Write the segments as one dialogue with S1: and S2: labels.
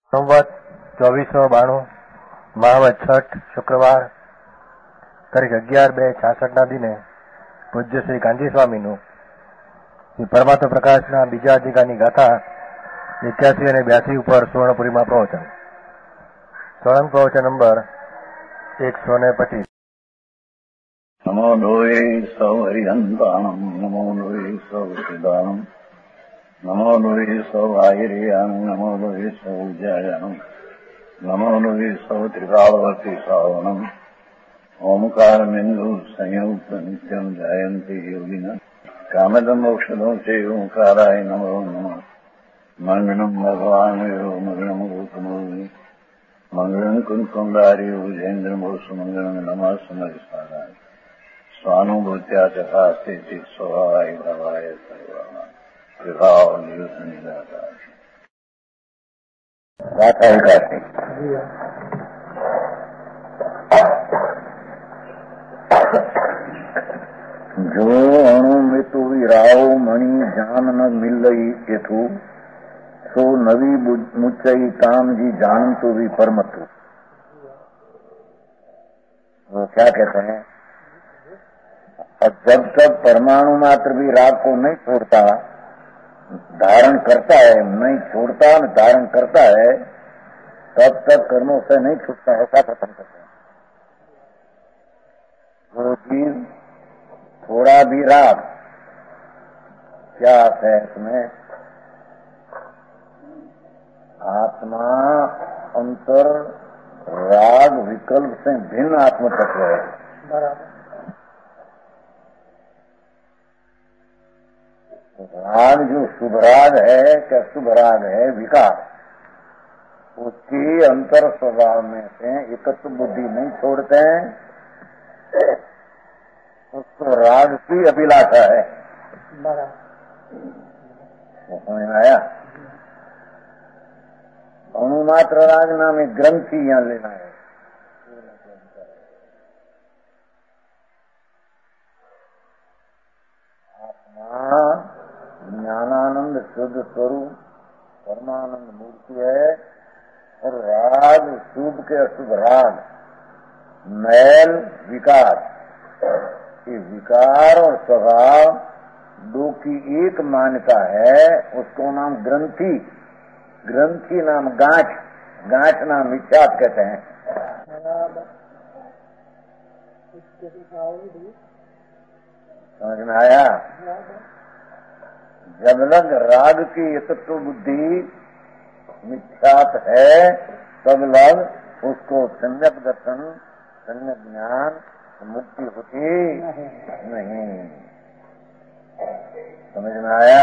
S1: સંવત 2492 મહાવત છઠ શુક્રવાર તારીખ 11/2/66 દિને પૂજ્ય શ્રી ગાંધી સ્વામીનું શ્રી પરમાત્મા પ્રકાશના બીજા અધિકારની ગાથા 81 અને 82 ઉપર સુવર્ણપુરીમાં પ્રવચન. સ્વયં પ્રવચન નંબર 125.
S2: નમો લોહે સૌ હરિહંતાણમ નમો લોહે સૌ સિદાનમ નમો લોહે સૌ આયર્યાન નમો લોહે સૌ જયાનમ નમો લોહે સૌ ત્રિકાળવતી સાવનમ ઓમકાર બિંદુ સંયુક્ત નિત્યમ જાયંતી યોગિના કામદમ મોક્ષદો છે ઓંકારાય નમો નમઃ મંગળમ ભગવાન મંગળમ ગૌતમોની મંગળમ કુંકુંડાર્યો જૈન્દ્રમોષ મંગળમ નમઃ સમરિસારાય स्वानुभूत्या चकास्ते चित स्वभावाय भवाय सर्वमा विभाव निदाता गाथा एकादशी. जो अणु मृत्यु विराव मणि जान न मिलई एथु सो नवी मुचई ताम जी जान तो भी परमतु. वो क्या कहते हैं, और जब तक परमाणु मात्र भी राग को नहीं छोड़ता, धारण करता है, नहीं छोड़ता और धारण करता है, तब तक कर्मों से नहीं छूटता. ऐसा कथन करते हैं. वो जीव थोड़ा भी राग, क्या है इसमें, आत्मा अंतर राग विकल्प से भिन्न आत्म तत्व है. बराबर. राग जो शुभ राग है क्या शुभ राग है विकार, उसकी अंतर स्वभाव में से एकत्व बुद्धि नहीं छोड़ते हैं, उसको राग की अभिलाषा है. समझ में आया. अणुमात्र राग नाम एक ग्रंथि यहाँ लेना है. आत्मा ज्ञानानंद शुद्ध स्वरूप परमानंद मूर्ति है, और राग शुभ के अशुभ राग मैल विकार, ये विकार और स्वभाव दो की एक मान्यता है. उसको नाम ग्रंथि, ग्रंथि नाम गांठ, गांठ नाम मिथ्यात कहते हैं. समझ में आया. जब लग राग की एकत्व बुद्धि मिथ्यात है, तब लग उसको सम्यक दर्शन सम्यक ज्ञान मुक्ति होती नहीं. समझ में आया.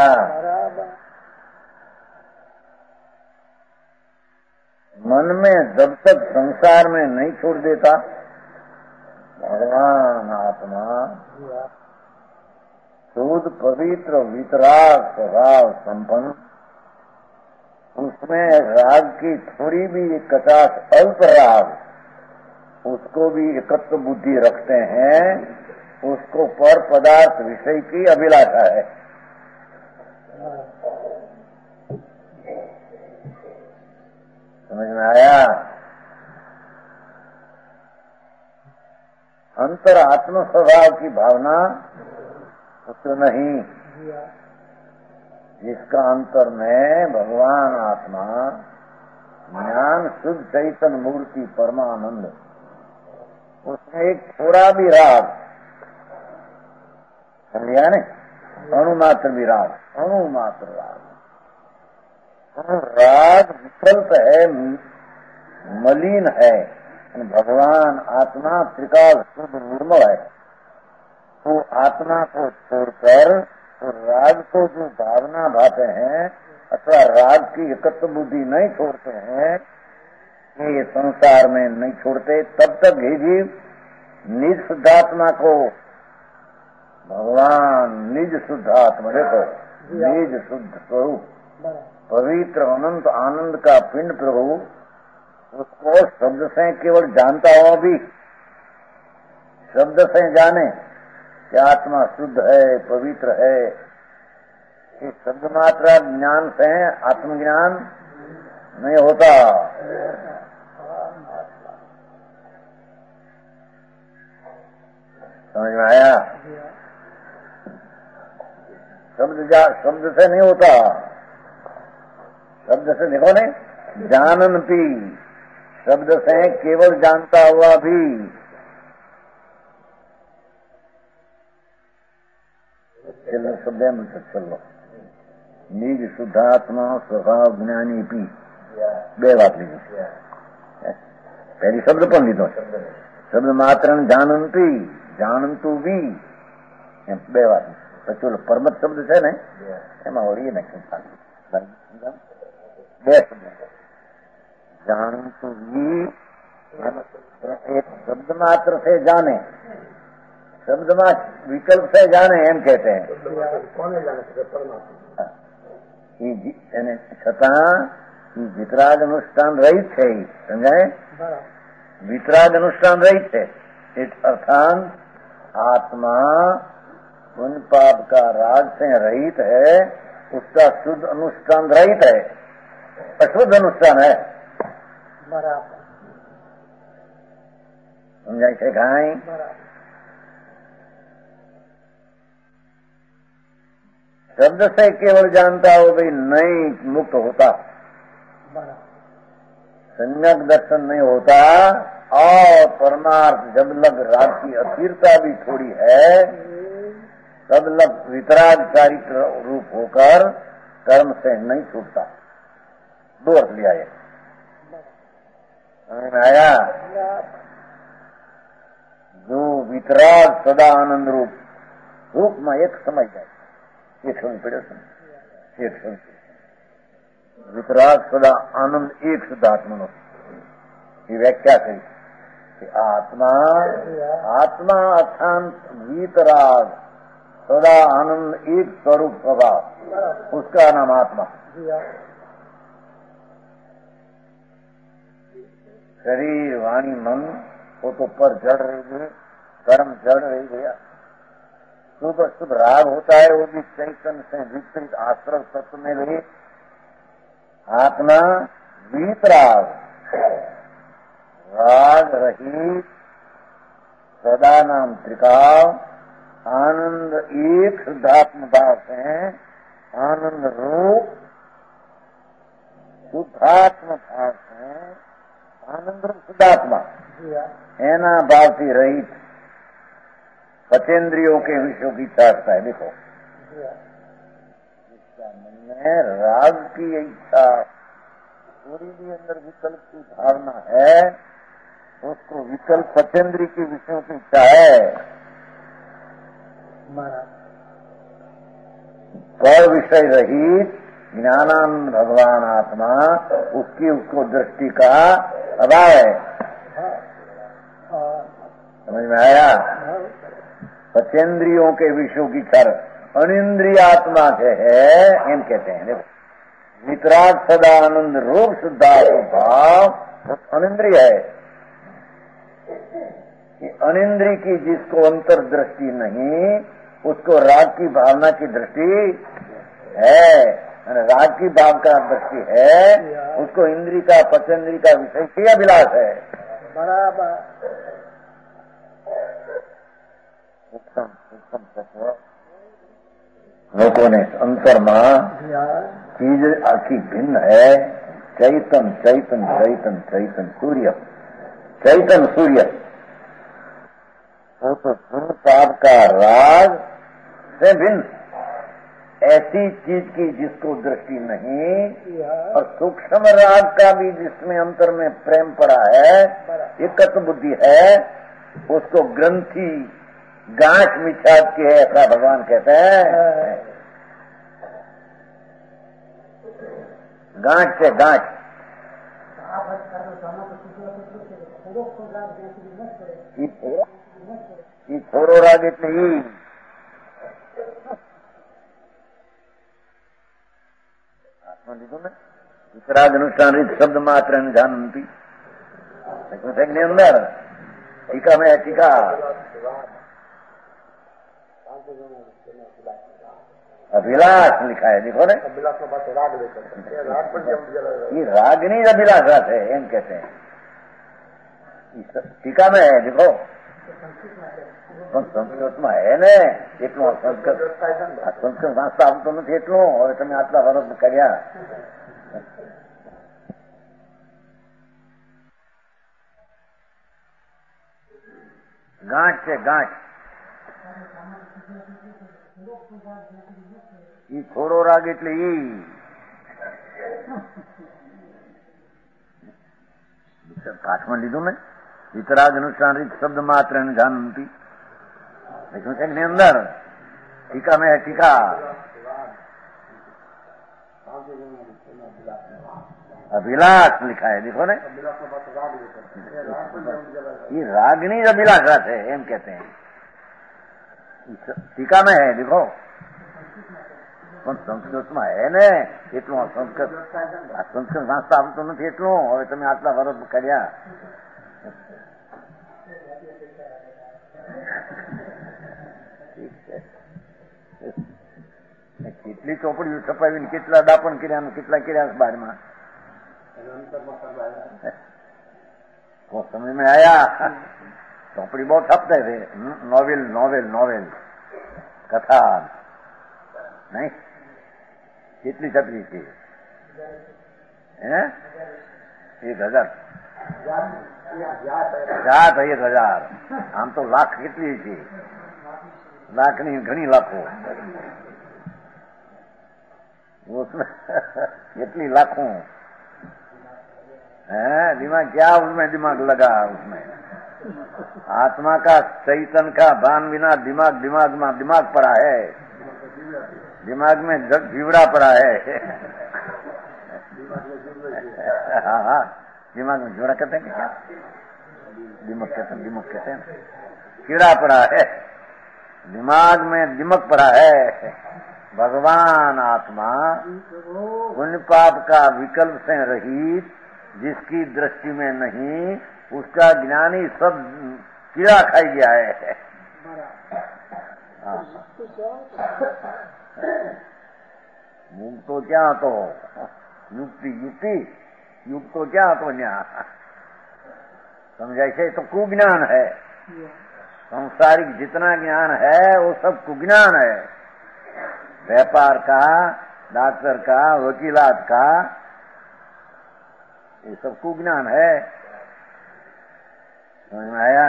S2: मन में जब तक संसार में नहीं छोड़ देता भगवान आत्मा शुद्ध पवित्र वितराग स्वभाव संपन्न, उसमें राग की थोड़ी भी कचास अल्प राग, उसको भी एकत्व बुद्धि रखते हैं, उसको पर पदार्थ विषय की अभिलाषा है. समझ में आया. अंतर आत्म स्वभाव की भावना तो नहीं, जिसका अंतर में भगवान आत्मा ज्ञान शुद्ध चैतन्य मूर्ति परमानंद, उसमें एक थोड़ा भी राग, समझिया ने, अणुमात्र भी राग, अणुमात्र राग, राग विकल्प है, मलिन है. भगवान आत्मा त्रिकाल शुद्ध निर्मल है. तो आत्मा को छोड़कर तो राग को जो भावना भाते हैं अथवा राग की एकत्व बुद्धि नहीं छोड़ते हैं, ये संसार में नहीं छोड़ते, तब तक हे जीव निज शुद्धात्मा को, भगवान निज शुद्धात्मा, देखो निज शुद्ध स्वरूप पवित्र अनंत आनंद का पिंड प्रभु, उसको शब्द से केवल जानता हो भी, शब्द से जाने कि आत्मा शुद्ध है पवित्र है, इस शब्द मात्रा ज्ञान से आत्मज्ञान नहीं होता। समझ में आया? शब्द से नहीं होता। शब्द से देखो नहीं, जाननपि शब्द से केवल जानता हुआ भी चलो शब्द चलो निज शुद्धात्मा स्वभाव ज्ञानी पी बे बात लीजिए। पहली शब्द पर लीधो शब्द मात्र जाननपि जानंतु भी बे बात चलो परमत शब्द है ने एम वही नहीं बे शब्द जानंतु भी एक शब्द मात्र से जाने शब्द मात्र विकल्प से जाने एम कहते हैं। छતાં वितराग अनुष्ठान रहित है। समझाए? वितराग अनुष्ठान रहित है अर्थात आत्मा उन पाप का राग से रहित है, उसका शुद्ध अनुष्ठान रहित है, अशुद्ध अनुष्ठान है। समझाई थे घाई? शब्द से केवल जानता हो भाई नहीं मुक्त होता, सम्यक दर्शन नहीं होता और परमार्थ जब लग राग की अस्थिरता भी थोड़ी है तब लग वितराग चारित्र रूप होकर कर्म से नहीं छूटता। दो अर्थ लिया है। समझ में आया? जो वितराग सदा आनंद रूप में एक समझ जाए एक समझ पड़े एक समझ वितराग सदा आनंद एक शुद्धात्मा की व्याख्या करी कि आत्मा अशांत वीतराग सदा आनंद एक स्वरूप स्वभाव उसका नाम आत्मा। शरीर वाणी मन वो तो पर जड़ रही गए, कर्म जड़ रही गया। शुभ राग होता है वो भी चैतन्य से विपरीत आश्रय तत्व में रही। आत्मा वीतराग राग रहित सदा नाम त्रिकाल आनंद एक शुद्धात्म भाव से आनंद रूप शुद्धात्म भाव से आनंद रूप शुद्धात्मा एना भाव से रहित पचेंद्रियों के विषयों की चाहता है। देखो जिसका मन में राग की इच्छा थोड़ी भी अंदर विकल्प की भावना है उसको विकल्प पचेंद्री के विषयों की इच्छा है। कर विषय रहित ज्ञानानंद भगवान आत्मा उसकी उसको दृष्टि का अभाव है। समझ में आया? पचेंद्रियों के विषयों की कर अनिंद्रिय आत्मा से है इन कहते हैं। देखो वितराग सदा आनंद रूप शुद्धात्म भाव अनिंद्रिय है। अनिंद्रिय की जिसको अंतर्दृष्टि नहीं उसको राग की भावना की दृष्टि है। राग की भाव का दृष्टि है उसको इंद्रिय का पचेंद्रिय का विषय की अभिलाष है। बराबर लोगों ने अंतरमा चीज आखी भिन्न है। चैतन चैतन चैतन चैतन सूर्य चैतन सूर्य वो तो पाप का राग से भिन्न ऐसी चीज की जिसको दृष्टि नहीं और सूक्ष्म राग का भी जिसमें अंतर में प्रेम पड़ा है एकत्व बुद्धि है उसको ग्रंथि गांठ मिछात की है ऐसा भगवान कहते हैं। गांठ से गांठ छोड़ो राग इतनी आत्मा लिखो ना वितराग अनुष्ठान शब्द मात्र जानती अंदर टीका में टीका अभिलाष लिखा है, देखो ने ये रागनी अभिलाषा है, एम कहते हैं। टीका में है, देखो संस्कृत में है ने એટલું સંસ્કૃત ભાષા આવતો નથી એટલું, હવે તમે આટલા વર્ષ કર્યા. ગાંઠ છે ગાંઠ, ઈ થોડો રાગ એટલે ઈ પાઠમાં લીધું ને વિતરાગ અનુસાર શબ્દ માત્ર જાનતી ની અંદર टीका में है, टीका अभिलाष लिखा है, देखो ने ये रागनी अभिलाषा है, एम कहते हैं। टीका में है, देखो संस्कृत में है ने એટલું સંસ્કૃત ભાષા આવતો નથી એટલું, હવે તમે આટલા વર્ષ કર્યા. કેટલી ચોપડીઓ છપાવીને કેટલા દાપણ કર્યા, કેટલા કર્યા બારમાં. तो समझ में आया, चौपड़ी बहुत छपते थे, नॉवेल नॉवेल नॉवेल कथा नहीं, कितनी छपी थी? 1000 1000 आम तो लाख कितनी थी, लाख नहीं घनी लाखों, उसमें कितनी लाखों है दिमाग, क्या उसमें दिमाग लगा, उसमें आत्मा का चैतन का भान बिना दिमाग दिमाग पड़ा है, दिमाग में जीवड़ा पड़ा है. हाँ दिमाग में जीवड़ा कहते हैं क्या, दिमाग कहते हैं कीड़ा पड़ा है, दिमाग में दिमाग पड़ा है. भगवान आत्मा पुण्य पाप का विकल्प से रहित, जिसकी दृष्टि में नहीं, उसका ज्ञानी सब कीड़ा खाई गया है. मुक्त तो क्या तो युक्ति युक्त तो क्या तो न्याय समझाई से, तो कुज्ञान है. सांसारिक जितना ज्ञान है वो सब कुज्ञान है, व्यापार का, डॉक्टर का, वकीलात का, ये सब कुज्ञान है. समझ में आया?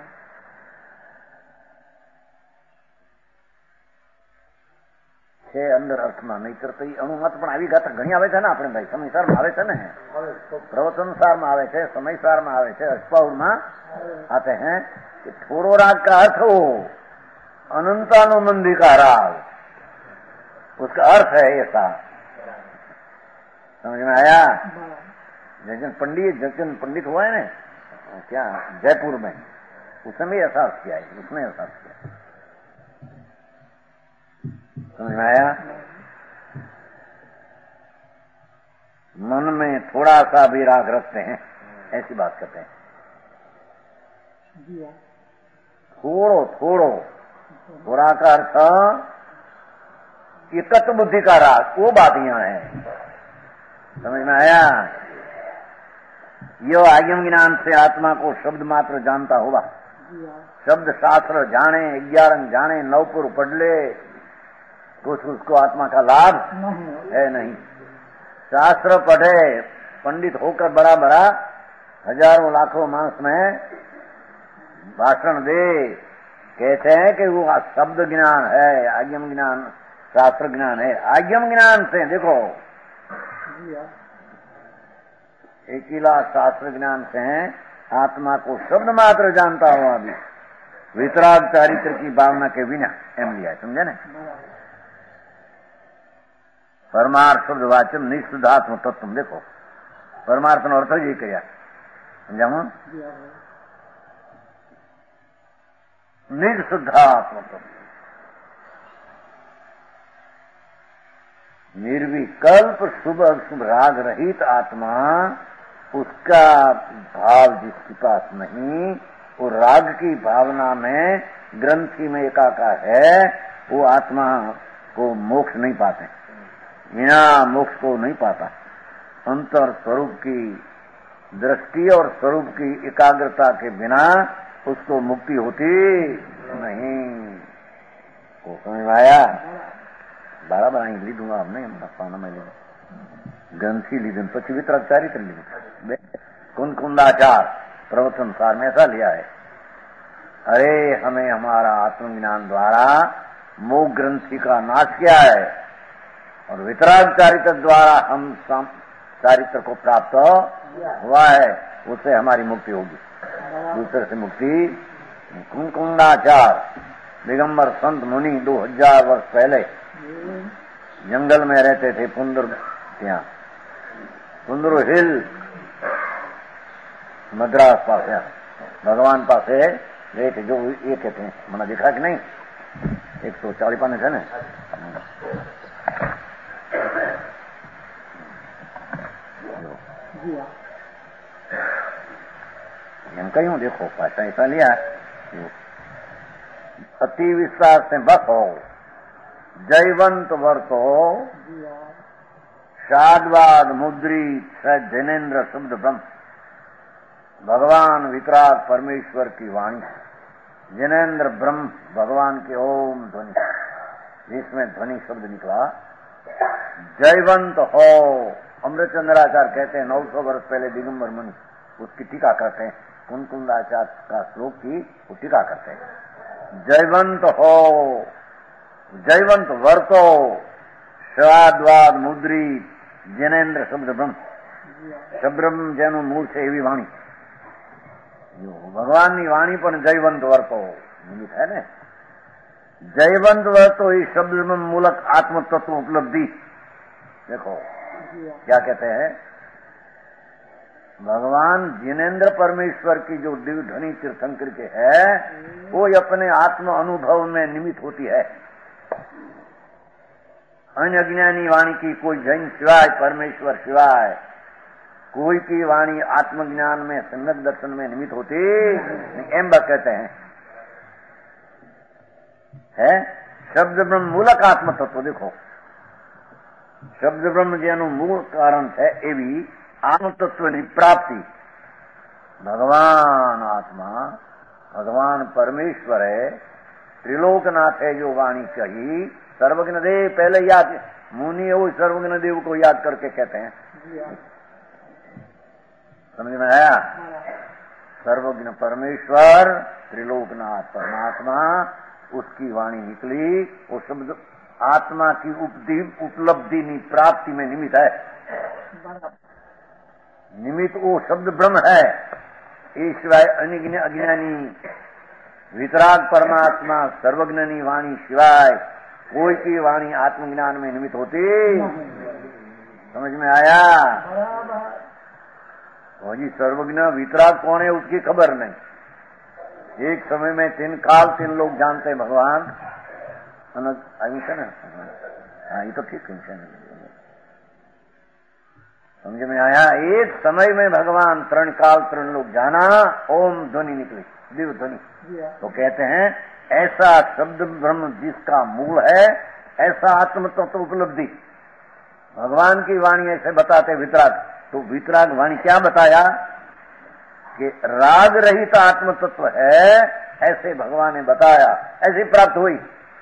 S2: છે અંદર અર્થમાં, નહીતર તો અણુમત પણ આવી ગાતા ઘણી આવે છે ને આપણે ભાઈ, સમયસારમાં આવે છે ને, પ્રવચનસારમાં આવે છે, સમયસારમાં આવે છે, અષ્પાઉરમાં आते हैं कि थोड़ो राग का अर्थ हो अनंतानुबंधी का राग, उसका अर्थ है ऐसा. समझ में आया? जैन पंडित हुआ है ना क्या जयपुर में, उसने एहसास किया है, उसने एहसास किया. समझ में आया? मन में थोड़ा सा भी राग रखते हैं, ऐसी बात करते हैं. थोड़ा का अर्थ एकत्र बुद्धि का राग, वो बात यहाँ है. समझ में आया? यो आगम ज्ञान से आत्मा को शब्द मात्र जानता होगा, शब्द शास्त्र जाने, 11 जाने, 9 पुर पढ़ ले, कुछ उसको आत्मा का लाभ है नहीं. शास्त्र पढ़े, पंडित होकर बड़ा बड़ा हजारों लाखों मांस में भाषण दे, कहते हैं कि वो शब्द ज्ञान है, आगम ज्ञान, शास्त्र ज्ञान है. आगम ज्ञान से देखो, अकेला शास्त्र ज्ञान से आत्मा को शब्द मात्र जानता हुआ भी वितराग चारित्र की भावना के बिना, एम लिया, समझे ना? परमार्थ शब्द वाचन निःशुद्धात्म तत्व, देखो परमार्थ नो अर्थ जी क्या समझाऊं? निःशुद्धात्म तत्व, निर्विकल्प शुभ अशुभ राग रहित आत्मा, उसका भाव जिसके पास नहीं, वो राग की भावना में ग्रंथि में एकाकार है, वो आत्मा को मोक्ष नहीं पाते, बिना मोक्ष को नहीं पाता। अंतर स्वरूप की दृष्टि और स्वरूप की एकाग्रता के बिना उसको मुक्ति होती नहीं। को समझ में आया? बारह बारह ली दूंगा हमने पाना में ग्रंथी ली दिन पची वितराचारित ली कुंदाचार प्रवचन सार में ऐसा लिया है। अरे हमें हमारा आत्मज्ञान द्वारा मोह ग्रंथि का नाश किया है और वितराग चारित्र द्वारा हम चारित्र को प्राप्त हुआ है, उससे हमारी मुक्ति होगी। दूसरे से मुक्ति कुंदाचार दिगंबर संत मुनि 2000 वर्ष पहले जंगल में रहते थे। पुंदर हिल मद्रास पास भगवान पास गए थे। जो ये कहते हैं मैंने देखा कि नहीं 140 पाने थे ना। कहीं देखो पासा ऐसा लिया अति विस्तार से बस हो जयवंत वर्तो शादवाद मुद्री जैनेन्द्र शब्द ब्रह्म। भगवान वितराग परमेश्वर की वाणी, जैनेन्द्र ब्रह्म भगवान के ओम ध्वनि, जिसमें ध्वनि शब्द निकला। जयवंत हो अमृतचंद्राचार्य कहते हैं 900 वर्ष पहले दिगंबर मुनि उसकी टीका करते हैं। कुंदाचार्य का श्लोक की वो टीका करते हैं। जयवंत हो जयवंत वर्तो स्वाद्वाद मुद्री जैनेन्द्र शब्द ब्रह्म। शब्रह्म जैनो मूल से एवी वाणी भगवान की वाणी पर जयवंत वर्तो निमित है ने। जयवंत वर्तो ये शब्द मूलक आत्म तत्व उपलब्धि। देखो क्या कहते हैं भगवान जिनेन्द्र परमेश्वर की जो दिव्य ध्वनि तीर्थंकर के है वो अपने आत्म अनुभव में निमित्त होती है। अन्य अज्ञानी वाणी की कोई जैन सिवाय परमेश्वर सिवाय कोई की वाणी आत्मज्ञान में सम्यक दर्शन में निमित्त होती एम कहते हैं है। शब्द ब्रह्म मूलक आत्म तत्व। देखो शब्द ब्रह्म जेनु मूल कारण है एवी आत्म तत्व की प्राप्ति। भगवान आत्मा भगवान परमेश्वर है, त्रिलोकनाथ है जो वाणी कही। सर्वज्ञ देव पहले याद मुनि वो सर्वज्ञ देव को याद करके कहते हैं। समझ में आया? सर्वज्ञ परमेश्वर त्रिलोकनाथ परमात्मा उसकी वाणी निकली। वो शब्द आत्मा की उपलब्धि प्राप्ति में निमित्त है। निमित्त वो शब्द ब्रह्म है। ईश्वर अज्ञानी वितराग परमात्मा सर्वज्ञनी वाणी सिवाय कोई की वाणी आत्मज्ञान में निमित्त होती। समझ में आया? वो जी सर्वज्ञ वितराग कौन है उसकी खबर नहीं। एक समय में 3 काल 3 लोग जानते भगवान अहिंसा ना। हाँ ये तो ठीक है। समझ में आया? एक समय में भगवान 3 काल 3 लोग जाना। ओम ध्वनि निकली दिव्य ध्वनि। तो कहते हैं ऐसा शब्द ब्रह्म जिसका मूल है ऐसा आत्म तत्व उपलब्धि भगवान की वाणी ऐसे बताते वितराग। तो वितराग वाणी क्या बताया कि राग रहित आत्म तत्व है ऐसे भगवान ने बताया। ऐसी प्राप्त हुई।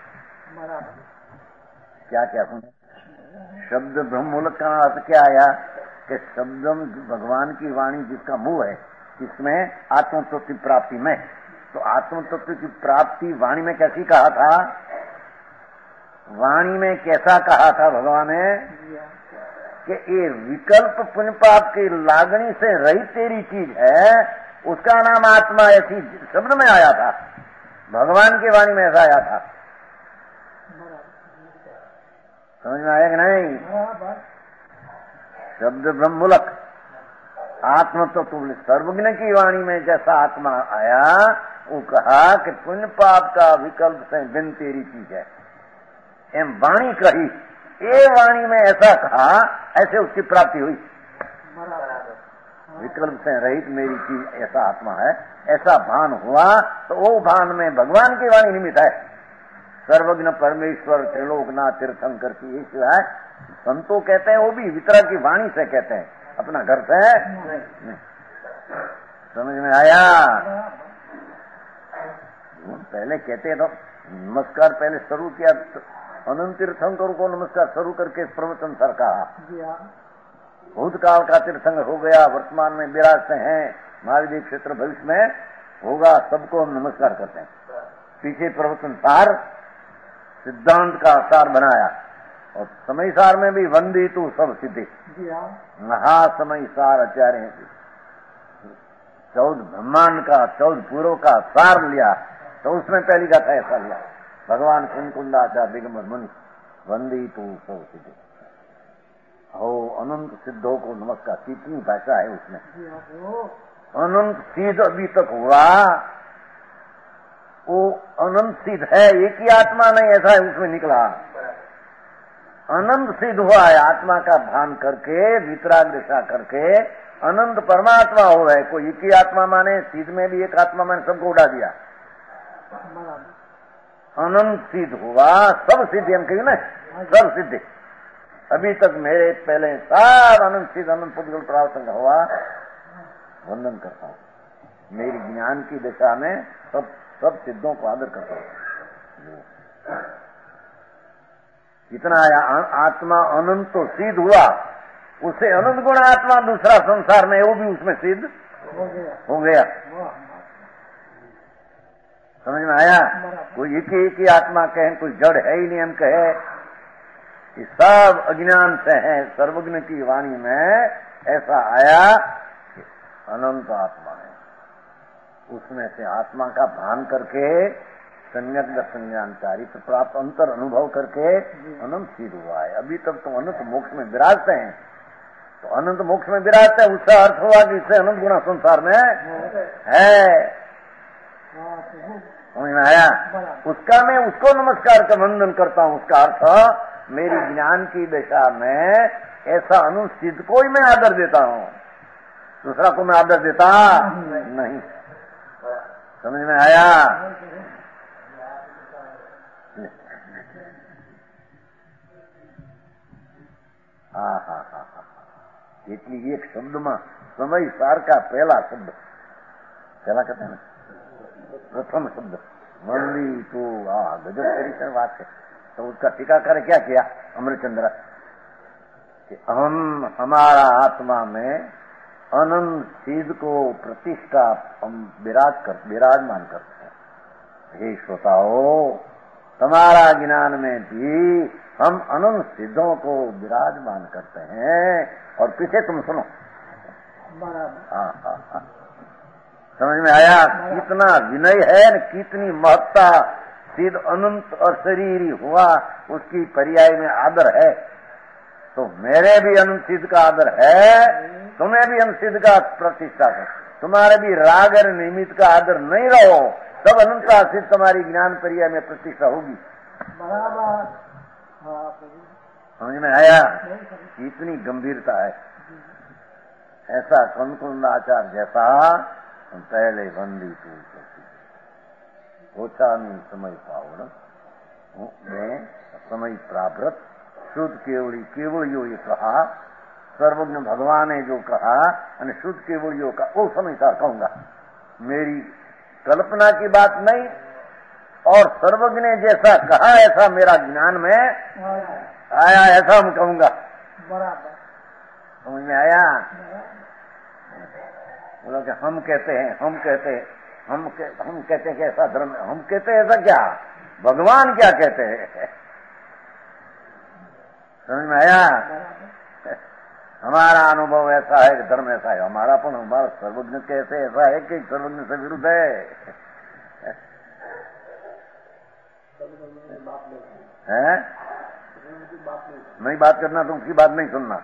S2: क्या क्या सुने शब्द ब्रह्म मूलक का अर्थ क्या आया कि शब्द भगवान की वाणी जिसका मुंह है इसमें आत्म तत्व की प्राप्ति में। तो आत्म तत्व की प्राप्ति वाणी में कैसी कहा था? वाणी में कैसा कहा था भगवान ने कि ये विकल्प पुण्य पाप की लागणी से रहित तेरी चीज है उसका नाम आत्मा। ऐसी शब्द में आया था भगवान की वाणी में ऐसा आया था। समझ में आया कि नहीं? शब्द ब्रह्मूलक आत्म तत्व सर्वज्ञ की वाणी में जैसा आत्मा आया वो कहा कि पुण्य पाप का विकल्प से बिन तेरी चीज है। एम वाणी कही ये वाणी में ऐसा कहा ऐसे उसकी प्राप्ति हुई। विकल्प से रहित मेरी चीज ऐसा आत्मा है ऐसा भान हुआ। तो वो भान में भगवान की वाणी निमित्त है। सर्वज्ञ परमेश्वर त्रिलोकनाथ तीर्थंकर की ये शिवाय संतो कहते हैं, वो भी वितरक की वाणी से कहते हैं, अपना घर से नहीं। समझ में आया? पहले कहते तो नमस्कार पहले शुरू किया, अनंत तीर्थंकर को नमस्कार शुरू करके प्रवचन सर कहा। भूतकाल का तीर्थंकर हो गया, वर्तमान में विराजते हैं, महावीर क्षेत्र भविष्य में होगा, सबको हम नमस्कार करते हैं। पीछे प्रवचन सार सिद्धांत का सार बनाया, और समय सार में भी वंदी तू सब सिद्धि, महासमय सार आचार्य 14 ब्रह्मांड का 14 पूर्व का सार लिया, तो उसमें पहली गाथा ऐसा लिया, भगवान कुंकुंडाचार्य दिगंबर मुनि वंदी तू सब सिद्धि। हो अनंत सिद्धों को नमस्कार, कितनी भाषा है उसमें। अनंत सिद्ध अभी तक हुआ, वो अनंत सिद्ध है, एक ही आत्मा नहीं, ऐसा है उसमें निकला। अनंत सिद्ध हुआ है, आत्मा का भान करके वितराग दिशा करके अनंत परमात्मा हो रहा है। कोई एक ही आत्मा माने, सिद्ध में भी एक आत्मा माने, सबको उड़ा दिया। अनंत सिद्ध हुआ, सब सिद्धि हम कही ना, सब सिद्धि। अभी तक मेरे पहले सब अनंत सिद्ध अनंत पुद्गल प्राप्त हुआ, वंदन करता हूँ। मेरी ज्ञान की दिशा में सब सिद्धों को आदर करता हूँ। जितना आत्मा अनंत तो सिद्ध हुआ, उससे अनंत गुण आत्मा दूसरा संसार में वो भी उसमें सिद्ध हो गया। समझ में आया? कोई एक ही आत्मा कहे, कोई जड़ है ही नहीं हम कहे, ये सब अज्ञान से है। सर्वज्ञ की वाणी में ऐसा आया कि अनंत आत्मा है, उसमें से आत्मा का भान करके सम्यक दर्शन ज्ञान चारित्र प्राप्त अंतर अनुभव करके अनंत सिद्ध हुआ है। अभी तक तो अनंत मोक्ष में विराजते हैं, तो अनंत मोक्ष में विराजते हैं, उसका अर्थ हुआ कि इससे अनंत गुना संसार में है। समझ में आया? उसका मैं उसको नमस्कार का वंदन करता हूँ। उसका अर्थ मेरी ज्ञान की दिशा में ऐसा अनंत सिद्ध को ही मैं आदर देता हूँ, दूसरा को मैं आदर देता नहीं। समझ में आया? એટલી એક શબ્દમાં સમય સાર का पहला शब्द, पहला कहते हैं ना, प्रथम शब्द वंदी तो गजब तरीके बात है। तो उसका टीकाकार क्या किया अमरचंद्र कि हमारा आत्मा में अनंत सिद्ध को प्रतिष्ठा हम विराजमान करते हैं। हे श्रोताओ, तुम्हारा ज्ञान में भी हम अनंत सिद्धों को विराजमान करते हैं। और पीछे तुम सुनो, समझ में आया? कितना विनय है न, कितनी महत्ता। सिद्ध अनंत और शरीरी हुआ, उसकी पर्याय में आदर है। तो मेरे भी अनंत सिद्ध का आदर है, तुम्हें भी अनंत सिद्ध का प्रतिष्ठा है। तुम्हारे भी राग और निमित्त का आदर नहीं रहो, तब अनंत सिद्ध तुम्हारी ज्ञान पर्याय में प्रतिष्ठा होगी। समझ में आया? इतनी गंभीरता है। ऐसा कुंकुंड आचार्य जैसा पहले वंदी तू ओछानी समय पावड़ में समय प्रावृत शुद्ध केवलियों ये कहा, सर्वज्ञ भगवान ने जो कहा, और शुद्ध केवलियों का वो समय सार कहूंगा। मेरी कल्पना की बात नहीं, और सर्वज्ञ ने जैसा कहा ऐसा मेरा ज्ञान में आया, ऐसा हम कहूंगा। समझ में आया? बोलो कि हम कहते हैं कि ऐसा धर्म, हम कहते हैं ऐसा क्या, भगवान क्या कहते हैं। समझ में आया? हमारा अनुभव ऐसा है कि धर्म ऐसा है, हमारा सर्वज्ञ कैसे ऐसा है कि सर्वज्ञ से विरुद्ध है। नहीं बात करना तो उसकी बात नहीं सुनना।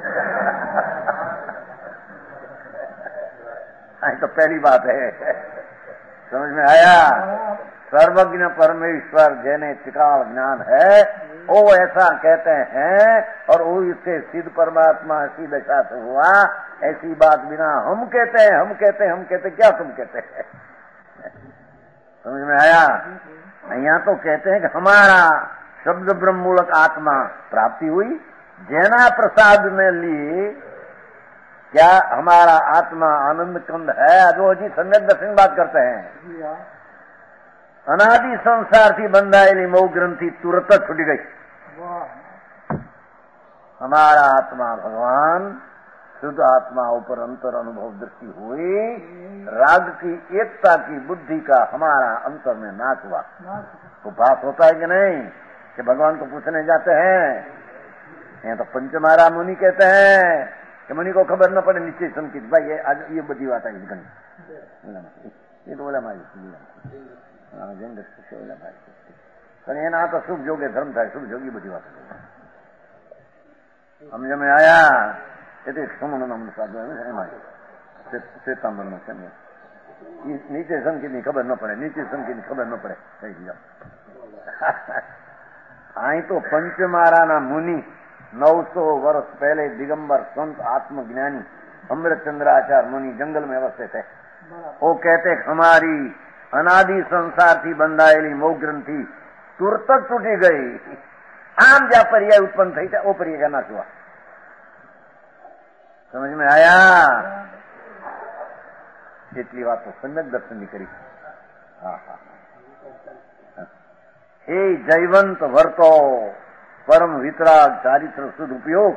S2: तो पहली बात है, समझ में आया? सर्वज्ञ परमेश्वर जिन्हें त्रिकाल ज्ञान है, वो ऐसा कहते हैं, और वो इससे सिद्ध परमात्मा ऐसी दशा से हुआ। ऐसी बात बिना हम कहते हैं क्या तुम कहते हैं? समझ में आया? અહીંયા તો कहते हैं कि हमारा शब्द ब्रह्म मूलक आत्मा प्राप्ति हुई, जैना प्रसाद में लिए क्या हमारा आत्मा आनंद कंद है? जो जी सम्यक दर्शन बात करते हैं। अनादि संसार थी बंधाएली मऊ ग्रंथि तुरंत छूट गई। हमारा आत्मा भगवान शुद्ध आत्मा ऊपर अंतर अनुभव दृष्टि हुई, राग की एकता की बुद्धि का हमारा अंतर में नाश हुआ। तो पास होता है कि नहीं कि भगवान को पूछने जाते हैं? ये तो पंचमारा मुनि कहते हैं कि मुनि को खबर न पड़े निश्चय संकित भाई ये आज ये बड़ी बात है। ये तो बोला भाई ना तो शुभ जोगे धर्म था, शुभ जोगी बड़ी बात समझ में आया? सुमन नाम साधु है श्वेतांबर में समय नीचे संकित की खबर न पड़े, नीचे संकित की खबर न पड़े सही दिया। आई तो पंचमारा ना मुनि 900 वर्ष पहले दिगंबर संत आत्मज्ञानी अमृतचंद्राचार्य मुनि जंगल में अवस्थित है। वो कहते हमारी अनादि संसार थी बंधाएली मऊ ग्रंथि तुरत तूटी गई। आम जा पर्याय उत्पन्न थी था वो पर्याय का नाश हुआ। समझ में आया? એટલી વાત તો સમ્યક દર્શનની કરી। हे जयवंत वर्तो परम वितराग चारित्र शुद्ध उपयोग।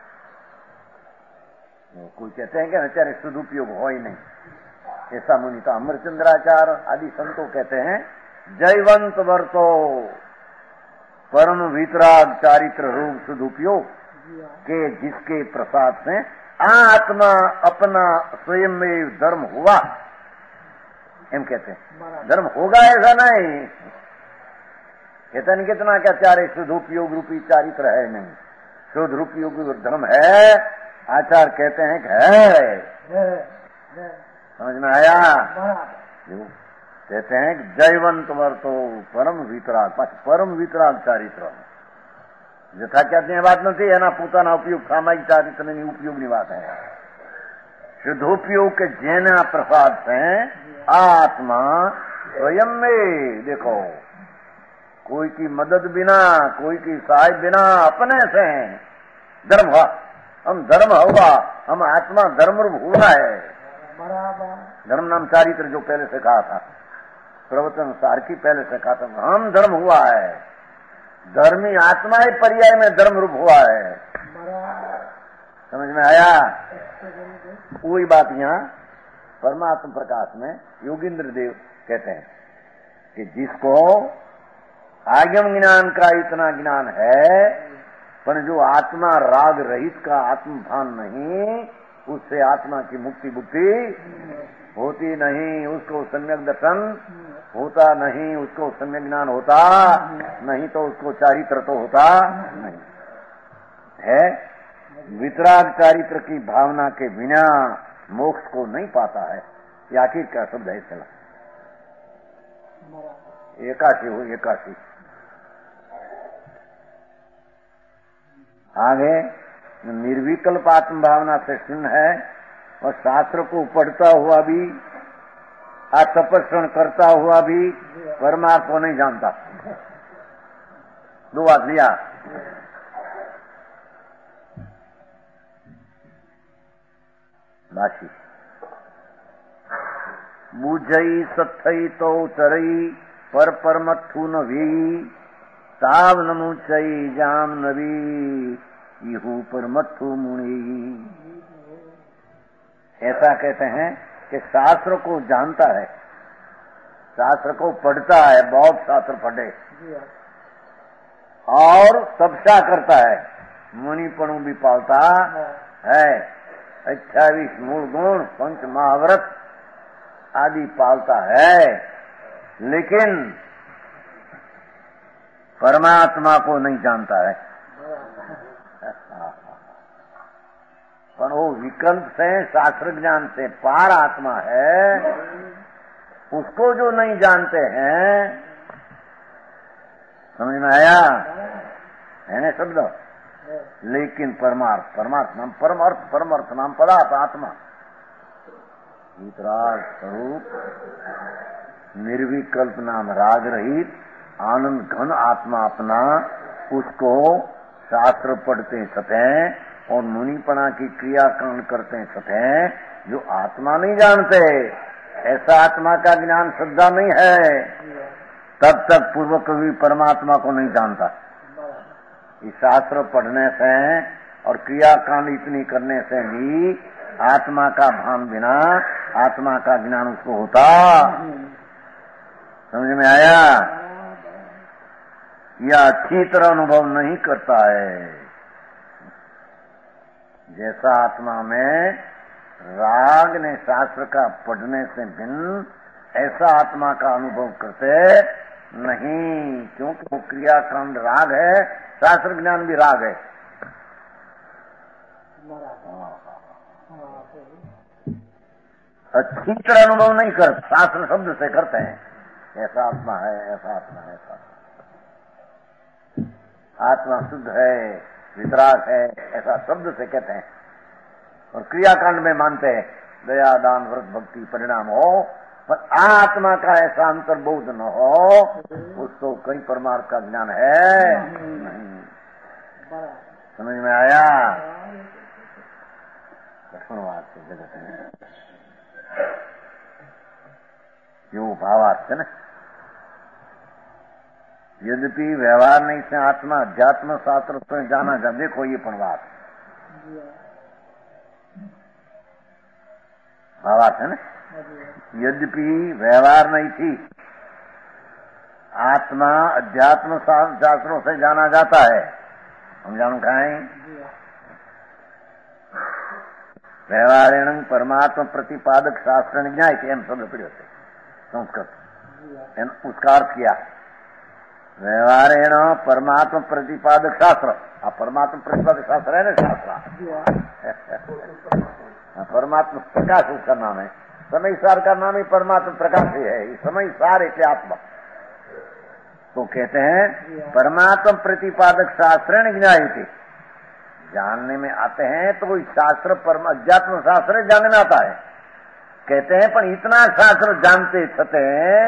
S2: कोई कहते हैं कि अचार्य शुद्ध उपयोग हो ही नहीं, ऐसा मुनि था अमरचंद्राचार्य आदि संतों कहते हैं जयवंत वर्तो परम वितराग चारित्र रूप शुद्ध उपयोग के जिसके प्रसाद से आत्मा अपना स्वयं में धर्म हुआ। एम कहते हैं धर्म होगा ऐसा नहीं, कहते नहीं कितना क्या चारे शुद्ध उपयोग रूपी चारित्र है नहीं, शुद्ध उपयोग धर्म है। आचार्य कहते हैं कि है। समझ में आया? कहते हैं कि जयवंत वर्तो परम वितराग, परम वितराग चारित्र यथा क्या बात नहीं है ना, पोताना उपयोग सामायिक चारित्र नहीं उपयोगनी बात है। शुद्धोपयोग के जैना प्रसाद से आत्मा स्वयं में देखो कोई की मदद बिना कोई की सहाय बिना अपने से धर्म हुआ। हम धर्म होगा, हम आत्मा धर्म रूप हुआ है। धर्म नाम चारित्र जो पहले से कहा था, प्रवचन सार की पहले से कहा था, हम धर्म हुआ है। धर्मी आत्मा ही पर्याय में धर्म रूप हुआ है। समझ में आया? वही बात यहाँ परमात्मा प्रकाश में योगींद्र देव कहते हैं कि जिसको आगम ज्ञान का इतना ज्ञान है पर जो आत्मा राग रहित का आत्मभान नहीं, उससे आत्मा की मुक्ति बुक्ति होती नहीं, उसको सम्यक दर्शन होता नहीं, उसको सम्यक ज्ञान होता नहीं, तो उसको चारित्र तो होता नहीं है। वितराग चारित्र की भावना के बिना मोक्ष को नहीं पाता है। ये आखिर का शब्द है। चला एकाशी हो, एकाशी आगे निर्विकल्प आत्म भावना से शून्य है और शास्त्र को पढ़ता हुआ भी तपस्रण करता हुआ भी परमात्मा को नहीं जानता। दो बात लिया। बाकी बूझई सत्थई तो चरई पर परमठू न वी ताव नमुचई जाम नवी इहू पर मठू मुनि। ऐसा कहते हैं कि शास्त्र को जानता है, शास्त्र को पढ़ता है, बहुत शास्त्र पढ़े और तपस्या करता है, मुनिपणु भी पालता है, 28 मूल गुण पंच महाव्रत आदि पालता है, लेकिन परमात्मा को नहीं जानता है। पर वो विकल्प से शास्त्र ज्ञान से पार आत्मा है, उसको जो नहीं जानते हैं। समझ में आया है ना शब्द? लेकिन परमार्थ, परमार्थ नाम परमार्थ, परमार्थ नाम पदार्थ आत्मा वितराग स्वरूप निर्विकल्प नाम राग रहित आनंद घन आत्मा अपना, उसको शास्त्र पढ़ते सतें और मुनिपना की क्रियाकांड करते सतें, जो आत्मा नहीं जानते, ऐसा आत्मा का ज्ञान श्रद्धा नहीं है, तब तक पूर्व कभी परमात्मा को नहीं जानता। इस शास्त्र पढ़ने से और क्रियाकांड इतनी करने से भी आत्मा का भान बिना आत्मा का ज्ञान उसको होता। समझ में आया? यह अच्छी तरह अनुभव नहीं करता है। जैसा आत्मा में राग ने शास्त्र का पढ़ने से भिन्न, ऐसा आत्मा का अनुभव करते नहीं, क्योंकि वो क्रियाकांड राग है, शास्त्र ज्ञान भी राग है। अच्छी तरह अनुभव नहीं कर, शास्त्र शब्द से करते हैं, ऐसा आत्मा है, ऐसा आत्मा है, ऐसा आत्मा शुद्ध है, वितराग है, ऐसा शब्द से कहते हैं। और क्रियाकांड में मानते हैं दया दान व्रत भक्ति परिणाम हो, पर आत्मा का ऐसा अंतर्बोध न हो, उसको कई परमार्थ का ज्ञान है नहीं। समझ में आया? लक्ष्मणवाद से जगत में यो भावार्थ है ना। यद्यपि व्यवहार नहीं से आत्मा अध्यात्म शास्त्र तो जाना जा, देखो ये पण बात भावार्थ है ना। यद्यपि व्यवहार नहीं थी, आत्मा अध्यात्म शास्त्रों से जाना जाता है। हम जानू खाएं व्यवहारेण परमात्मा प्रतिपादक शास्त्र ज्ञाय के हम शब्द पढ़े होते संस्कृत, उसका अर्थ किया व्यवहारेण परमात्मा प्रतिपादक शास्त्र। परमात्मा प्रतिपादक शास्त्र है ना शास्त्र, परमात्मा प्रकाश उसका नाम है। समय सार का नाम ही परमात्मा प्रकाश ही है। समय सार इसे आत्मा तो कहते हैं परमात्मा प्रतिपादक शास्त्र ज्ञायते, जानने में आते हैं तो वही शास्त्र परम अध्यात्म शास्त्र जानने में आता है। कहते हैं पर इतना शास्त्र जानते छते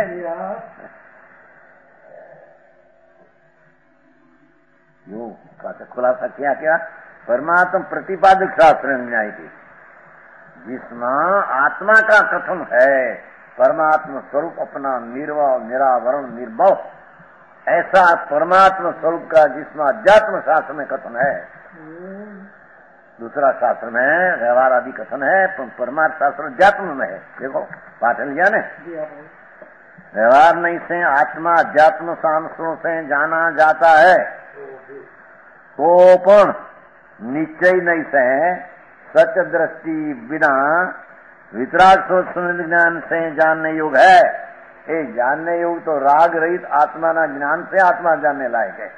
S2: यो खुलासा किया क्या? परमात्मा प्रतिपादक शास्त्र ज्ञायते, जिसमें आत्मा का कथन है, परमात्मा स्वरूप अपना निर्वाह निरावरण निर्भव, ऐसा परमात्मा स्वरूप का जिसमें अध्यात्म शास्त्र में कथन है। दूसरा शास्त्र में व्यवहार आदि कथन है, परमात्मा शास्त्र अध्यात्म में है। देखो बात लिया ने, व्यवहार नहीं से आत्मा अध्यात्म शास्त्रों से जाना जाता है, तो पण निश्चय नहीं से सच दृष्टि बिना वितराग सोच ज्ञान से जानने योग है। ये जानने योग तो राग रहित आत्मा ना ज्ञान से आत्मा जानने लायक है।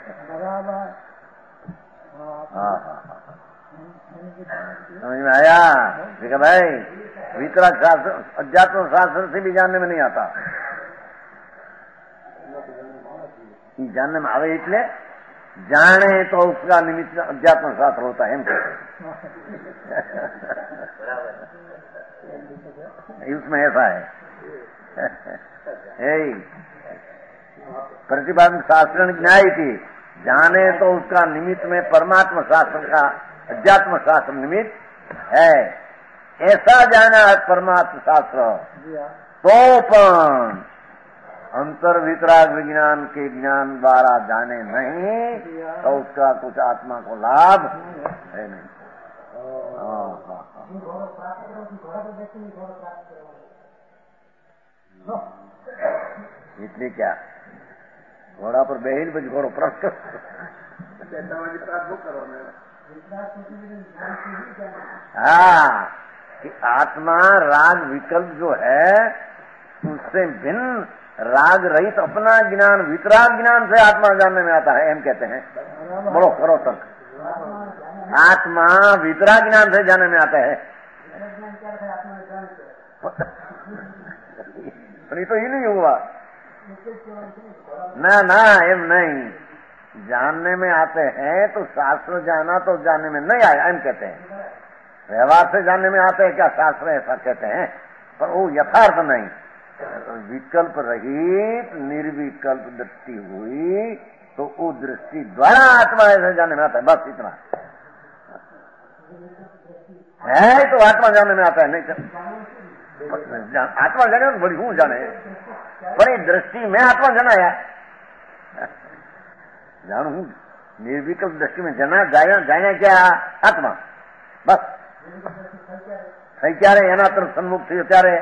S2: समझ में आया? देखा भाई, वितराग शास्त्र अध्यात्म शास्त्र से भी जानने में नहीं आता, जानने में आवे इसलिए जाने तो उसका निमित्त अध्यात्म शास्त्र होता है। उसमें ऐसा है प्रतिपादक शास्त्र न्याय थी, जाने तो उसका निमित्त में परमात्मा शास्त्र का अध्यात्म शास्त्र निमित्त है। ऐसा जाना है परमात्मा शास्त्र, तो पण अंतर वितराग विज्ञान के ज्ञान द्वारा जाने नहीं, तो उसका कुछ आत्मा को लाभ है नहीं। इसलिए क्या घोड़ा पर बेहिल बज घोड़ो प्रश्न कि आत्मा राग विकल्प जो है उससे भिन्न राग रहित अपना ज्ञान वितराग ज्ञान से आत्मा जानने में आता है। हम कहते हैं बड़ो करो तक आत्मा वितराग ज्ञान से जानने में आता है। तो ही नहीं हुआ ना ना, एम नहीं जानने में आते हैं तो शास्त्र जाना तो जानने में नहीं आया। हम कहते हैं व्यवहार से जानने में आते हैं क्या शास्त्र, ऐसा कहते हैं, पर वो यथार्थ नहीं। विकल्प रहित निर्विकल्प दृष्टि हुई तो वो दृष्टि द्वारा आत्मा ऐसे जाने में आता है। बस इतना है तो आत्मा जाने में आता है। नहीं आत्मा जाने तो बड़ी हूं जाने, पर दृष्टि में आत्मा जनाया जानू हूं। निर्विकल्प दृष्टि में जना जाने क्या आत्मा, बस सही क्या रहे एना तरफ सन्मुख थी क्या रहे।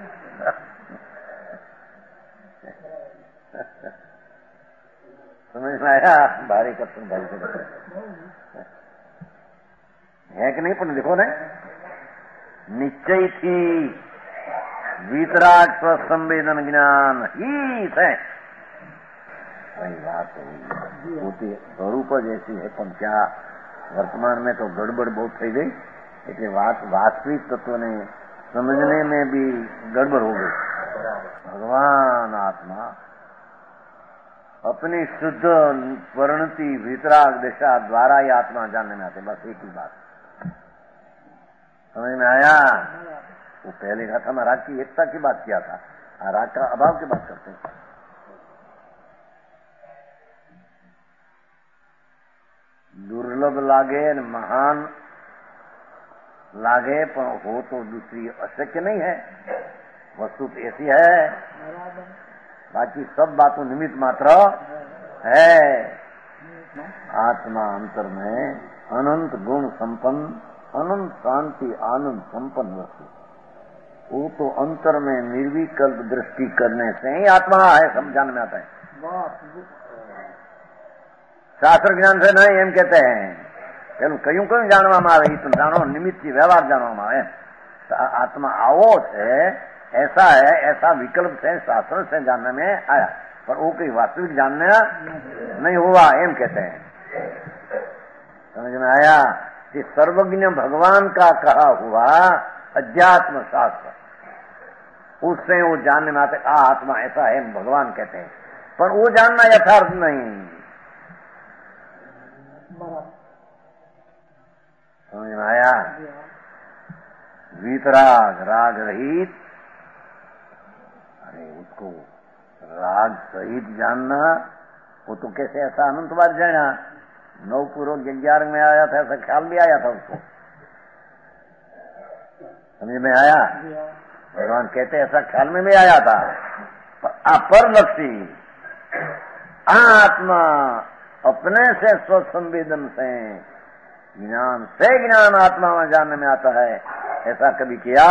S2: समझ में आया? भारी कथन भारी कथन है कि नहीं? पर देखो ना, निश्चय थी वीतराग स्वसंवेदन ज्ञान ही है। वही बात होती स्वरूप जैसी है, पर क्या वर्तमान में तो गड़बड़ बहुत થઈ गई, એટલે वास्तविक तत्व ने समझने में भी गड़बड़ हो गई। भगवान आत्मा अपनी शुद्ध परिणति वितराग दिशा द्वारा ही आत्मा जानने में आते। बस एक ही बात समझ में आया? वो पहले कहा था राग की एकता की बात किया था, राग का अभाव की बात करते हैं। दुर्लभ लागे महान लागे, पर हो तो दूसरी अशक्य नहीं है। वस्तु तो ऐसी है, बाकी सब बातों निमित्त मात्र है। आत्मा अंतर में अनंत गुण संपन्न, अनंत शांति आनंद संपन्न वस्तु, वो तो अंतर में निर्विकल्प दृष्टि करने से ही आत्मा है, समझाने में आता है। शास्त्र ज्ञान से नहीं एम कहते हैं, પેલું કયું કયું જાણવામાં આવે તો જાણો નિમિત્તથી વ્યવહાર જાણવામાં આવે। आत्मा आओ है ऐसा है, ऐसा विकल्प से शास्त्र से जानने में आया, पर वो कोई वास्तविक जानना नहीं हुआ एम कहते हैं। समझ में आया? कि सर्वज्ञ भगवान का कहा हुआ अध्यात्म शास्त्र, उससे वो जानने में आते आत्मा ऐसा है भगवान कहते हैं, पर वो जानना यथार्थ नहीं। समझ में आया? वीतराग राग रहित, अरे उसको राग सहित जानना, वो तो कैसे ऐसा अनंतवाद जाना। 9 पूर्व 11 में आया था, ऐसा ख्याल भी आया था उसको। समझ में आया? भगवान कहते ऐसा ख्याल में भी आया था। अपरलक्षी आत्मा अपने से स्वसंवेदन से ज्ञान से ज्ञान आत्मा में जानने में आता है, ऐसा कभी किया?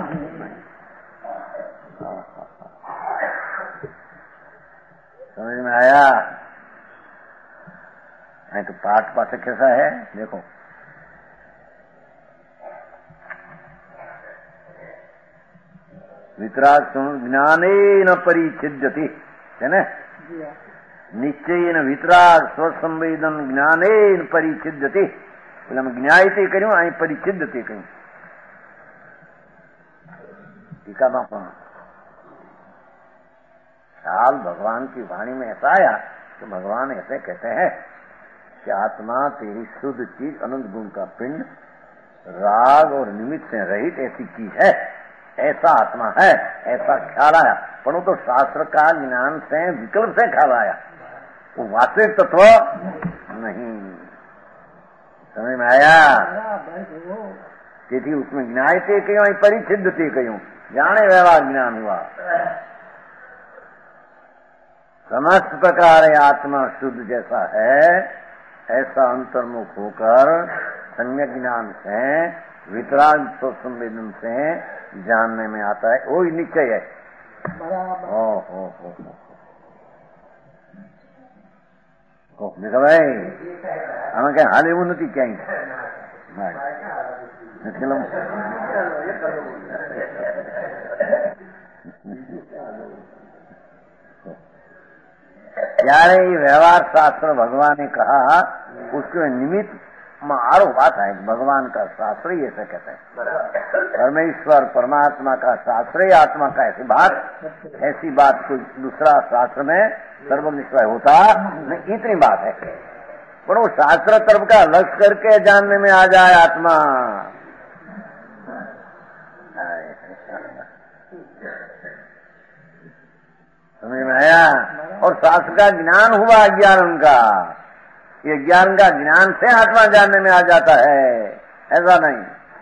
S2: समझ में आया? नहीं तो पाठ पाठ कैसा है देखो। वितराग ज्ञानेन परिच्छिद्यति है ना, निश्चयेन वितराग स्वसंवेदन ज्ञानेन परिच्छिद्यति। बोले हम ज्ञायते કર્યું, અહીં परिच्छिद्यते કહ્યું। टीकाમાં પણ ख्याल भगवान की वाणी में ऐसा आया तो भगवान ऐसे कहते हैं कि आत्मा तेरी शुद्ध चीज अनंत गुण का पिंड राग और निमित्त से रहित ऐसी चीज है, ऐसा आत्मा है, ऐसा ख्याल आया। पर वो तो शास्त्र का ज्ञान से विकल्प से ख्याल आया, वो वास्तविक तत्व नहीं। समझ में आया? તેથી उसमें ज्ञायते क्यों, परिच्छिद्यते क्यों, जाने व्यवहार ज्ञान हुआ। समस्त प्रकार आत्मा शुद्ध जैसा है, ऐसा अंतर्मुख होकर सम्यक ज्ञान से वितराग संवेदन से जानने में आता है, वही निश्चय है। देखा भाई, हमें क्या हाल એવું નથી ક્યાંય। ત્યારે ये व्यवहार शास्त्र भगवान ने कहा, उसके निमित्त में आरोप आता है। भगवान का शास्त्र ही ऐसे कहते हैं, परमेश्वर परमात्मा का शास्त्र ही आत्मा का ऐसी बात कोई दूसरा शास्त्र में सर्वनिश्चय होता नहीं, इतनी बात है। पर वो शास्त्र तरफ का लक्ष्य करके जानने में आ जाए आत्मा, समझ में आया। और शास्त्र का ज्ञान हुआ ज्ञान उनका, ये ज्ञान का ज्ञान से आत्मा जानने में आ जाता है, ऐसा नहीं।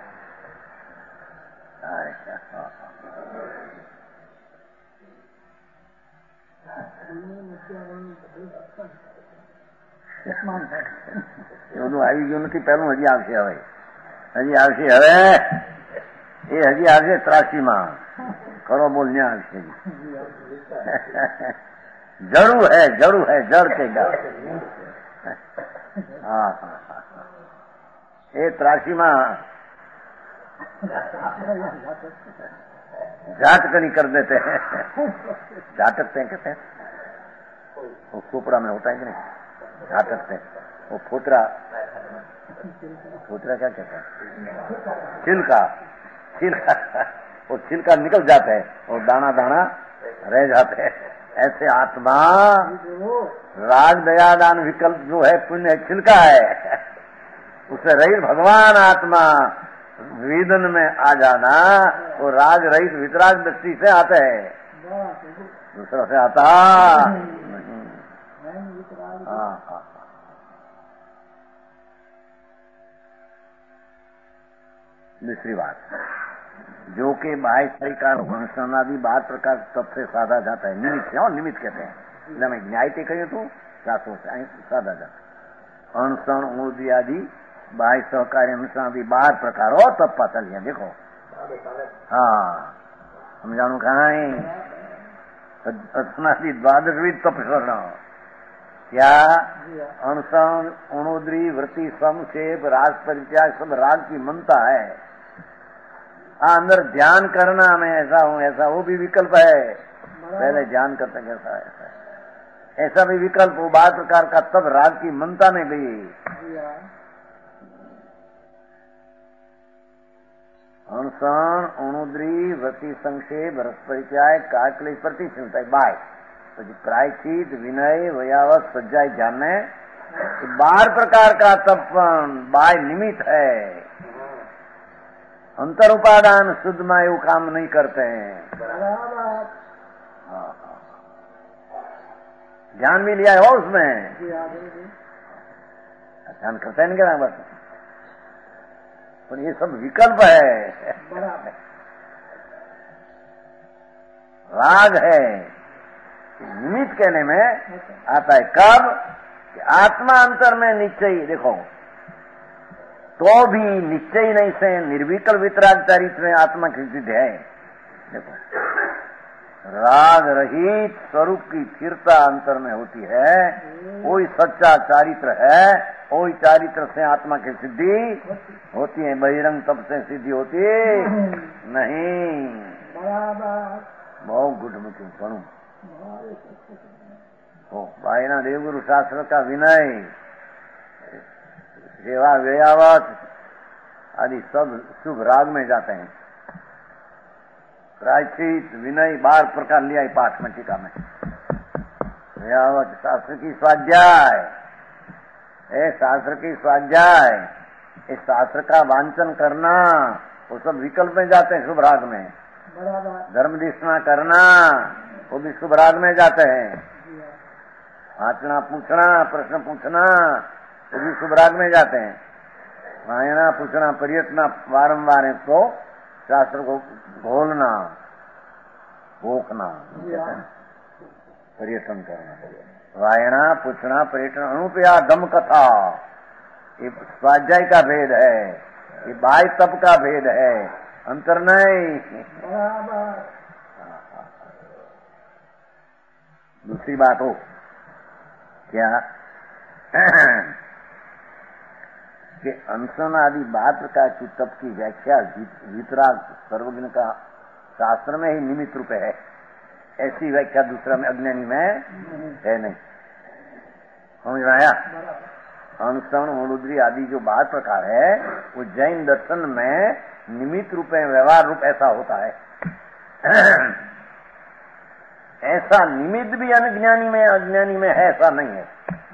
S2: આવી ગયું નથી, પહેલું હજી આવશે, હવે એ હજી આવશે 83માં, ખરો બોલ ન્યા આવશે। જડું હે જડ के गा। हाँ ये 83માં झाटकनी कर देते हैं, झाटकते हैं, कहते हैं वो खोपड़ा में होता है कि नहीं, झाटकते हैं वो फोतरा क्या कहते हैं, छिलका वो छिलका निकल जाता है और दाना दाना रह जाते हैं। ऐसे आत्मा राग दया दान विकल्प जो है पुण्य छिलका है, उससे रहित भगवान आत्मा वेदन में आ जाना, वो राग रहित वितराग दृष्टि से आते हैं, दूसरा से आता नहीं। हाँ। दूसरी बात, जो कि बाह्य शरीर वंशनादि बात प्रकार तब से साधा जाता है, निमित्त है, निमित्त कहते हैं, मैं न्याय ते कहिए तो शास्त्रों से साधा जाता है। अणसण ऊर्दी आदि बाह्य सहकार्य अनुसादी 12 प्रकार हो तब पता लिया, देखो। हाँ हम जानू कहाँ है असनादि 12वीं तपस्वर्ण, क्या अणसण अणुद्री वृत्ति संक्षेप राग परित्याग सब राग की मनता है। अंदर ध्यान करना, मैं ऐसा हूँ ऐसा, वो भी विकल्प है, पहले ध्यान करते कैसा ऐसा भी विकल्प, वो 12 प्रकार का तब राग की मनता में गई। अणसण अणुद्री वृत्ति संक्षेप रस परिचय काकले प्रतिष्ठित बाय प्रायचित विनय वयावत सज्जाई जानने 12 प्रकार का तपन बाय निमित्त है। अंतर उपादान शुद्ध में वो काम नहीं करते हैं। ध्यान भी लिया हो उसमें, ध्यान करते हैं क्या बस, पर ये सब विकल्प है, राग है, निमित्त कहने में आता है। कब कि आत्मा अंतर में निश्चय, देखो तो भी निश्चय नहीं से निर्विकल्प वितराग चरित्र में आत्मा की सिद्ध है। देखो राग रहित स्वरूप की स्थिरता अंतर में होती है, वही सच्चा चारित्र है, वही चारित्र से आत्मा की सिद्धि होती है। बहिरंग तब से सिद्धि होती नहीं। बहुत गुड मुझे पढ़ू भाईना देवगुरु शास्त्र का विनय सेवा व्ययावत आदि सब शुभ राग में जाते हैं। प्रायश्चित विनय 12 प्रकार लिया है पाठ में, टीका में। व्ययावत शास्त्र की स्वाध्याय, शास्त्र की स्वाध्याय, इस शास्त्र का वांचन करना, वो सब विकल्प में जाते हैं शुभ राग में। धर्म दिष्णा करना, वो भी शुभ राग में जाते हैं। आचना पूछना, प्रश्न पूछना, वो भी शुभ राग में जाते हैं। वायना पूछना, प्रयत्न बारंबार तो शास्त्र को घोलना, भोकना, पर्यटन करना। वायना पूछना, पर्यटन, अनुपया दम कथा, ये स्वाध्याय का भेद है, ये बाह्य तप का भेद है, अंतर नहीं। दूसरी बात हो क्या कि अनशन आदि 12 प्रकार की तप की व्याख्या वितराग सर्वज्ञ का शास्त्र में ही निमित्त रूप है, ऐसी व्याख्या दूसरा में अज्ञानी में है नहीं। समझ में आया? अनशन अणुद्री आदि जो 12 प्रकार है वो जैन दर्शन में निमित्त रूप में व्यवहार रूप ऐसा होता है। ऐसा निमित्त भी अज्ञानी में अज्ञानी में है, ऐसा नहीं है।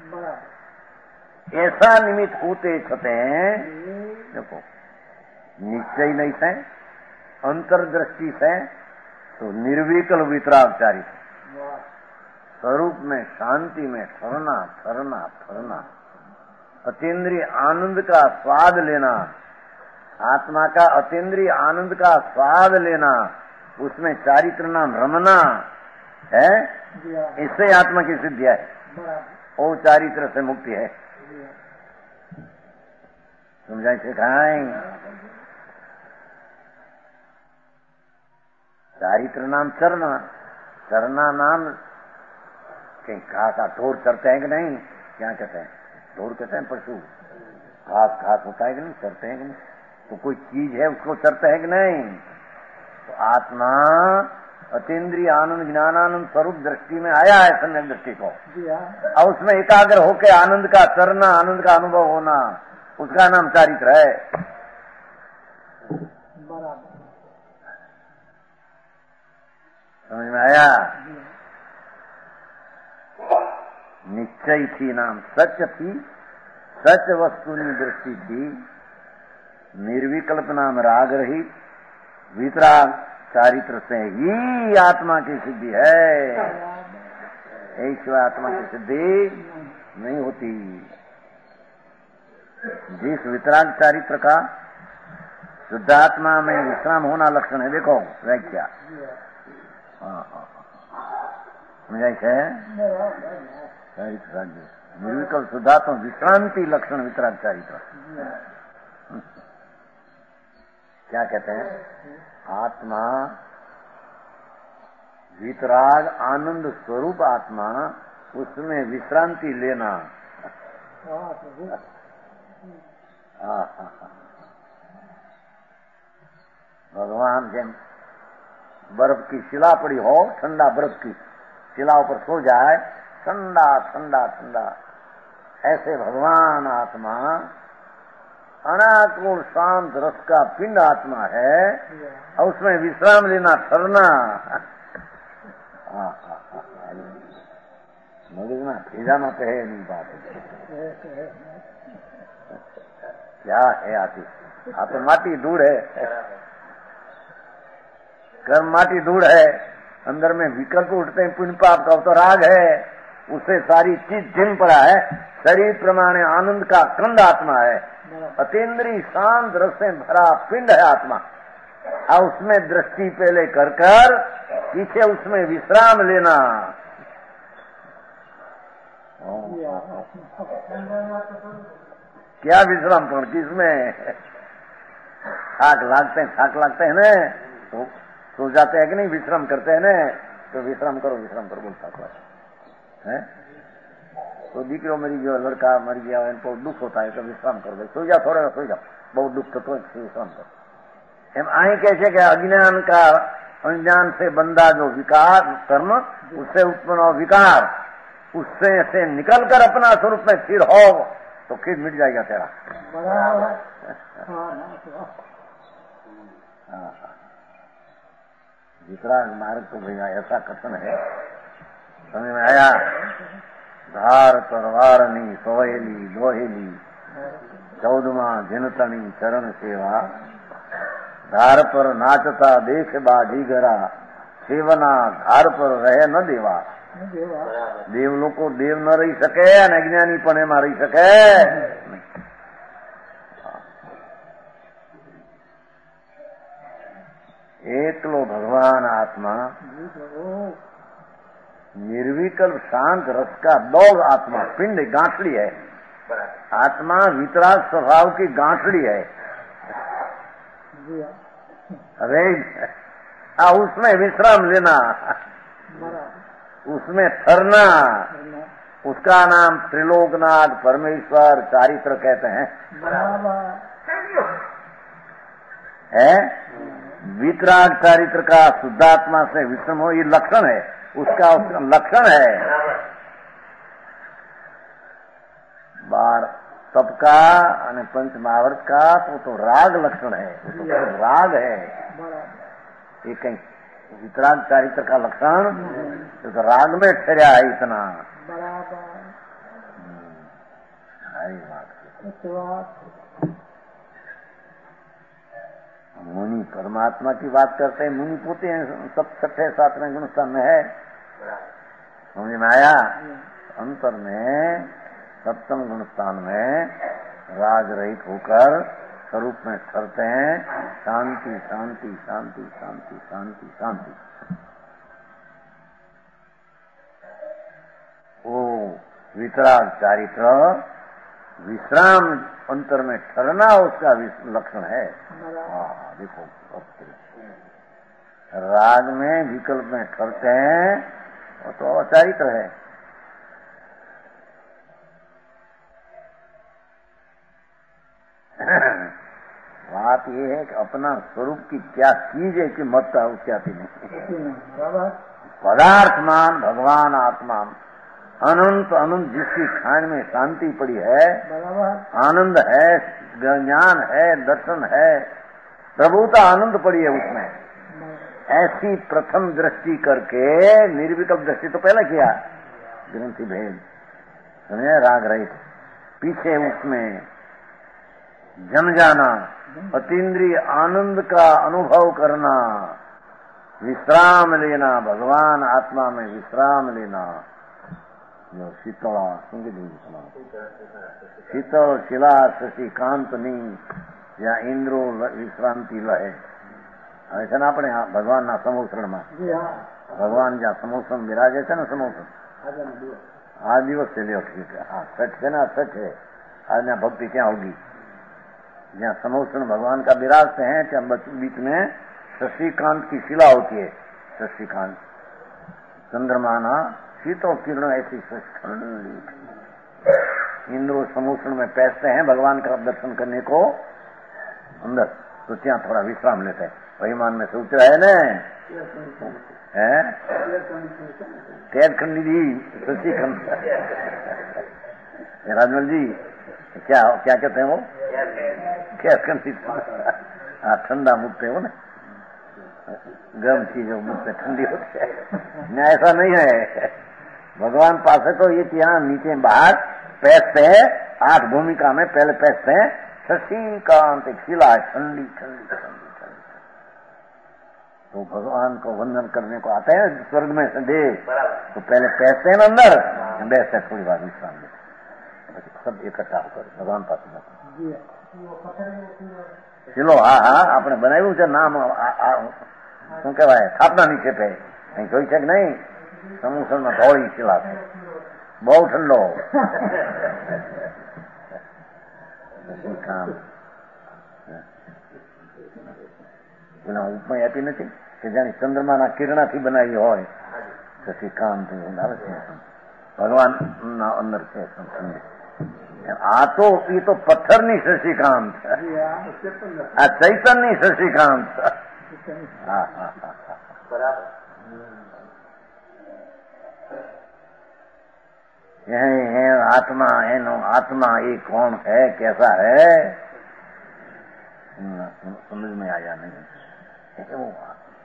S2: ऐसा निमित्त होते छते हैं, देखो निश्चय नहीं से, अंतर्दृष्टि से, तो निर्विकल्प वितराग चारित्र, स्वरूप में शांति में ठहरना ठहरना ठहरना, अतीन्द्रिय आनंद का स्वाद लेना, आत्मा का अतीन्द्रिय आनंद का स्वाद लेना, उसमें चारित्र नाम रमना है, इससे आत्मा की सिद्धि है। वो चारित्र से मुक्ति है। समझाई सिखाएं। चारित्र नाम चरना, चरना नाम कहीं घास का ढोर चरते हैं कि नहीं? क्या कहते हैं? ढोर कहते हैं पशु। घास घास होता है कि नहीं? चरते हैं कि नहीं? तो कोई चीज है उसको चरते हैं कि नहीं? तो आत्मा अतीन्द्रिय आनंद ज्ञानानंद स्वरूप दृष्टि में आया है, सम्यक दृष्टि को, और उसमें एकाग्र होकर आनंद का चरना, आनंद का अनुभव होना, उसका नाम चारित्र है। समझ में आया? निश्चय थी नाम सच थी, सच वस्तुनी दृष्टि थी, निर्विकल्प नाम राग रही, वितराग चारित्र से ही आत्मा की सिद्धि है। ऐसी आत्मा की सिद्धि नहीं होती। जिस वितराग चारित्र का शुद्धात्मा में विश्राम होना लक्षण है, देखो व्याख्या समझाई है। निर्विकल्प शुद्धात्मा विश्रांति लक्षण वितराग चारित्र। क्या कहते हैं? आत्मा वितराग आनंद स्वरूप आत्मा, उसमें विश्रांति लेना। भगवान जैन बर्फ की शिला पड़ी हो, ठंडा बर्फ की शिलाओं पर सो जाए, ठंडा ठंडा ठंडा, ऐसे भगवान आत्मा अनाकुल शांत रस का पिंड आत्मा है, और उसमें विश्राम लेना, ठहरना। मगजना भेजाना तो है नहीं बात। क्या है आती? तो माटी धूड़ है, गर्म माटी धूड़ है, अंदर में विकल्प उठते हैं पुण्य पाप का, तो राग है, उससे सारी चीज जिम पड़ा है। शरीर प्रमाणे आनंद का कंद आत्मा है, अतीन्द्रिय शांत रस से भरा पिंड है आत्मा, और उसमें दृष्टि पहले कर कर पीछे उसमें विश्राम लेना। क्या विश्राम करो? किसमें थाक लागते हैं ना, तो सो जाते हैं कि नहीं? विश्राम करते हैं ना, तो विश्राम करो बोलता है। तो दीकरो मरी गयो, लड़का मर गया, इनको दुख होता है, तो विश्राम करो, सो जाओ, थोड़ा सो जाओ, बहुत दुख तो विश्राम करो। हम आई कैसे क्या? अज्ञान का, अज्ञान से बंदा जो विकार कर्म, उससे उत्पन्न विकार, उससे से निकल कर अपना स्वरूप में स्थिर हो, तो फिर मिट जाएगा तेरा। वितराग मार्ग तो भैया ऐसा कथन है, समझ में आया? धार तरवारनी सोहेली लोहेली, 14वां जिनतनी चरण सेवा, धार पर नाचता देख बाजीगरा, सेवना धार पर रहे न देवा। देव लोग को देव न रही सके, अज्ञानी पने में रही सके। एकलो भगवान आत्मा निर्विकल्प शांत रस का दौड़ आत्मा, पिंड गांठड़ी है। आत्मा वितराग स्वभाव की गांठड़ी है। अरे उसमें विश्राम लेना, उसमें ठहरना, उसका नाम त्रिलोकनाथ परमेश्वर चारित्र कहते हैं। है वितराग चारित्र का शुद्धात्मा से विश्रम हो, ये लक्षण है उसका लक्षण है। बार सबका અને पंच महावर्त का तो राग लक्षण है, तो राग है। ये कहीं वितराग चारित्र का लक्षण तो राग में ठहरा है इतना। मुनि परमात्मा की बात करते हैं, मुनि पोते हैं सब 6ठे 7वें गुणस्थान में है। समझ में आया? अंतर में सप्तम गुण स्थान में राग रहित होकर स्वरूप में ठहरते हैं। शांति शांति शांति शांति शांति शांति। वो वितराग चारित्र विश्राम अंतर में ठहरना उसका लक्षण है। देखो राग में विकल्प में ठहरते हैं वो तो अचारित्र है। बात ये है कि अपना स्वरूप की क्या चीज है कि मत उसकी आती नहीं। पदार्थमान भगवान आत्मा अनंत अनंत जिसकी खान में शांति पड़ी है, आनंद है, ज्ञान है, दर्शन है, प्रभुता आनंद पड़ी है उसमें। ऐसी प्रथम दृष्टि करके निर्विकल्प दृष्टि तो पहले किया ग्रंथि भेद समझे राग रहित, पीछे उसमें जम जाना, अतीन्द्रिय आनंद का अनुभव करना, विश्राम लेना, भगवान आत्मा में विश्राम लेना। जो शीतला शीतल शिला शशि कांतनी या इंद्रो विश्रांति लहे ऐसा ना अपने भगवान ना समोसरण में भगवान જ્યાં સમોસણ બિરાજે છે ને સમોસણ આ દિવસ से लियो ठीक है। हाँ सच है ना, सच है। आज यहाँ भक्ति क्या होगी जहाँ समोसण भगवान का विराजते हैं क्या बीच में शशिकांत की शिला होती है। शशिकांत चंद्रमाना शीतल किरण ऐसी ठंडी इंद्रो समोसण में पैसते हैं भगवान का दर्शन करने को अंदर, तो ત્યાં थोड़ा विश्राम लेते हैं। परिमान में सोच रहा है न कैदखंडी जी शशिखंड राजमल जी क्या क्या कहते हैं वो कैदखंडी। हाँ ठंडा मुक्त है वो ना, गर्म चीजों मुक्त ठंडी होती है न, ऐसा नहीं है। भगवान पास है तो ये यहाँ नीचे बाहर पैसते हैं, 8 भूमिका में पहले पैसते हैं। शशिकांत एक शिला है ठंडी ठंडी ठंडी ठंडी, तो भगवान को वंदन करने को आते हैं स्वर्ग में से देव, तो पहले पैसते हैं अंदर, बैठते हैं थोड़ी बार विश्राम लेते, सब इकट्ठा होकर भगवान पास चलो। हाँ हाँ आपने बनायु છે નામ શું કહેવાય સ્થાપના ની છે અહીં જોઈ છે કે નહીં? સમુસળમાં ધોળી શિલા છે, બહુ ઠંડો કામ એના ઉપમાં આપી નથી કે જાણે ચંદ્રમાના કિરણાથી બનાવી હોય શશિકાંત આવે છે ભગવાન ના અંદર છે। આ તો એ તો પથ્થરની શશિકાંત, આ ચૈતનની શશિકાંત। હા હા હા બરાબર। यही है आत्मा है नो आत्मा ये कौन है कैसा है समझ में आया नहीं। वो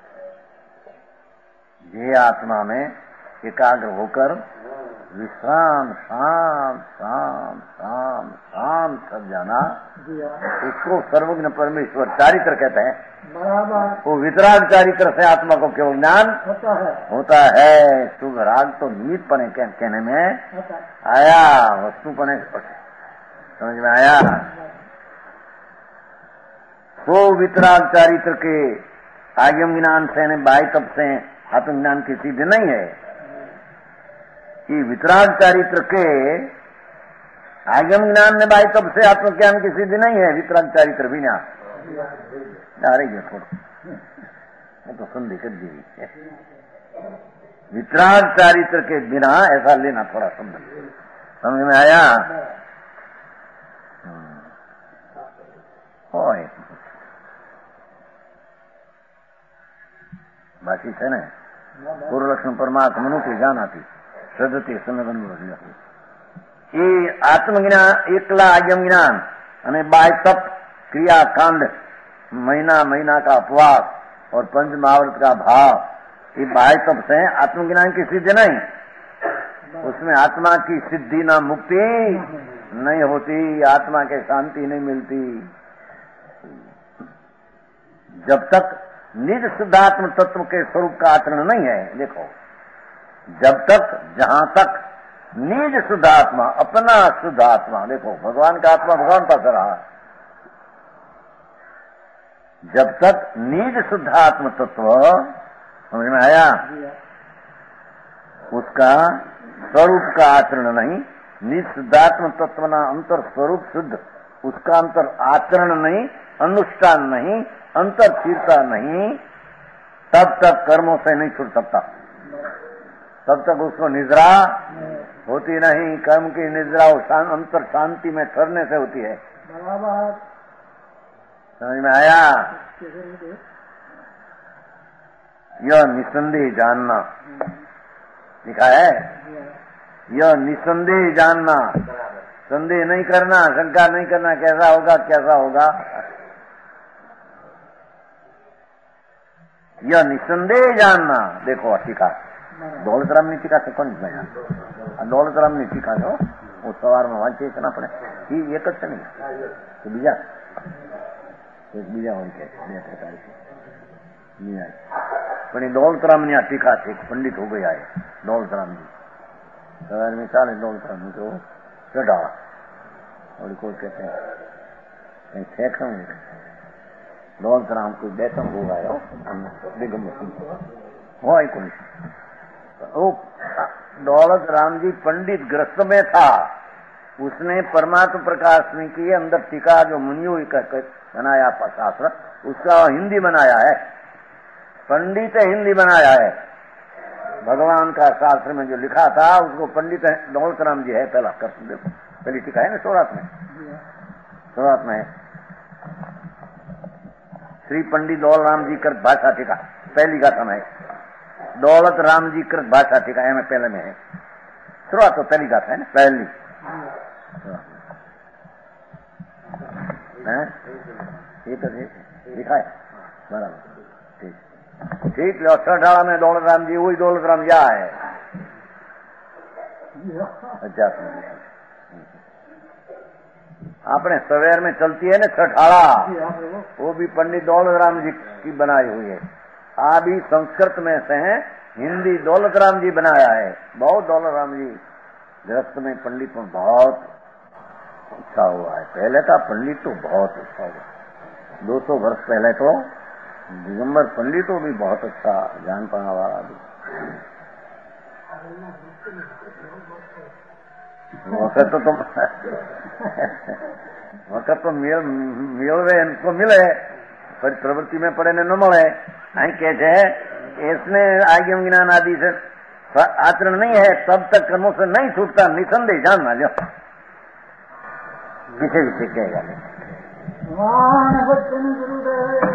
S2: ये आत्मा में एकाग्र होकर विश्राम शांत शांत शांत शांत सब जाना, उसको सर्वज्ञ परमेश्वर चारित्र कहते हैं। वो वितराग चारित्र से आत्मा को केवल ज्ञान होता है। शुभ राग तो निमित्त पने कहने में आया, वस्तु पने समझ में आया। तो वितराग चारित्र के आगम ज्ञान से बाह्य तप से आत्मज्ञान की सिद्धि नहीं है। ये वितराग चारित्र के आगम ज्ञान ने बाह्य तप से आत्मज्ञान की सिद्धि नहीं है। वितराग चारित्र बिना डालेंगे थोड़ा तो संधि कर दी है। वितराग चारित्र के बिना ऐसा लेना थोड़ा समझ में आया? बाकी है ना पूर्व लक्षण परमात्मा નું જાનાતી સદતી સમગન એ આત્મજ્ઞાન એકલા આગમ જ્ઞાન અને બાહ્ય તપ क्रियाकांड महीना महीना का उपवास और पंच महाव्रत का भाव, ये बाह्य तप से आत्मज्ञान की सिद्धि नहीं। उसमें आत्मा की सिद्धि ना मुक्ति नहीं होती, आत्मा के शांति नहीं मिलती जब तक निज शुद्धात्म तत्व के स्वरूप का आचरण नहीं है। देखो जब तक जहां तक निज शुद्ध आत्मा, अपना शुद्ध आत्मा, देखो भगवान का आत्मा भगवान पास रहा, जब तक निज शुद्ध आत्म तत्व समझ में आया, उसका स्वरूप का आचरण नहीं, निज शुद्धात्म तत्व ना अंतर स्वरूप शुद्ध, उसका अंतर आचरण नहीं, अनुष्ठान नहीं, अंतर स्थिरता नहीं, तब तक कर्मों से नहीं छूट सकता, तब तक उसको निद्रा होती नहीं। कर्म की निद्रा अंतर शांति में ठहरने से होती है। समझ में आया? यह निसंदेह जानना लिखा है, यह निसंदेह जानना, संदेह नहीं करना, शंका नहीं करना कैसा होगा कैसा होगा, यह निसंदेह जानना। देखो टीका दौलतराम ની ટીકા છે કોણ ભણ્યા? આ દौलतराम ની ટીકા છે, હું સવારમાં વાંચીએ છે ને આપણે, એ એક જ છે ને કે બીજા? એક બીજા હોય કે બે પ્રકાર છે, પણ એ दौलतराम ની આ ટીકા છે, એક પંડિત હો ગયા है दौलतराम जी, सवार में चाले दौलतराम तो चढ़ा और को कहते हैं कहीं फेंकना नहीं, दौलतराम कोई बैठक होगा बेगम हो कोई, वो दौलतराम जी पंडित ग्रस्त में था, उसने परमात्मा प्रकाश में की अंदर टीका जो मुनियों का बनाया शास्त्र, उसका हिंदी बनाया है, पंडित हिंदी बनाया है। भगवान का शास्त्र में जो लिखा था उसको पंडित दौलतराम जी है, पहला कर देखो, पहली टीका है ना सौरात में, सौरात में है श्री पंडित दौलतराम जी कृत भाषा टीका, पहली गाथा में है दौलतराम जी कृत भाषा टीका है, पहले में है शुरुआत, तो पहली गाथा है ना, पहली है ये तो लिखा है बराबर, ठीक ठीक। अठाड़ा में दौलतराम जी, वही दौलतराम जा है। अच्छा आपने सवेर में चलती है ना छठाड़ा, वो भी पंडित दौलतराम जी की बनाई हुई है। आ भी संस्कृत में से है, हिंदी दौलतराम जी बनाया है। बहुत दौलतराम जी गृहस्थ में पंडित में बहुत अच्छा हुआ है। पहले का पंडित तो बहुत अच्छा हुआ, 200 वर्ष पहले तो दिगंबर पंडितों भी बहुत अच्छा जान पाने वाला भी। वक्त तो तुम वक्त तो मिलवे इनको मिले, पर प्रवृत्ति में पड़े ने न મળે। અહીં કે છે इसने आज्ञा ज्ञान आदि से आचरण नहीं है, तब तक कर्मों से नहीं छूटता, निसंदेह जानना। लो पीछे पीछे कहेगा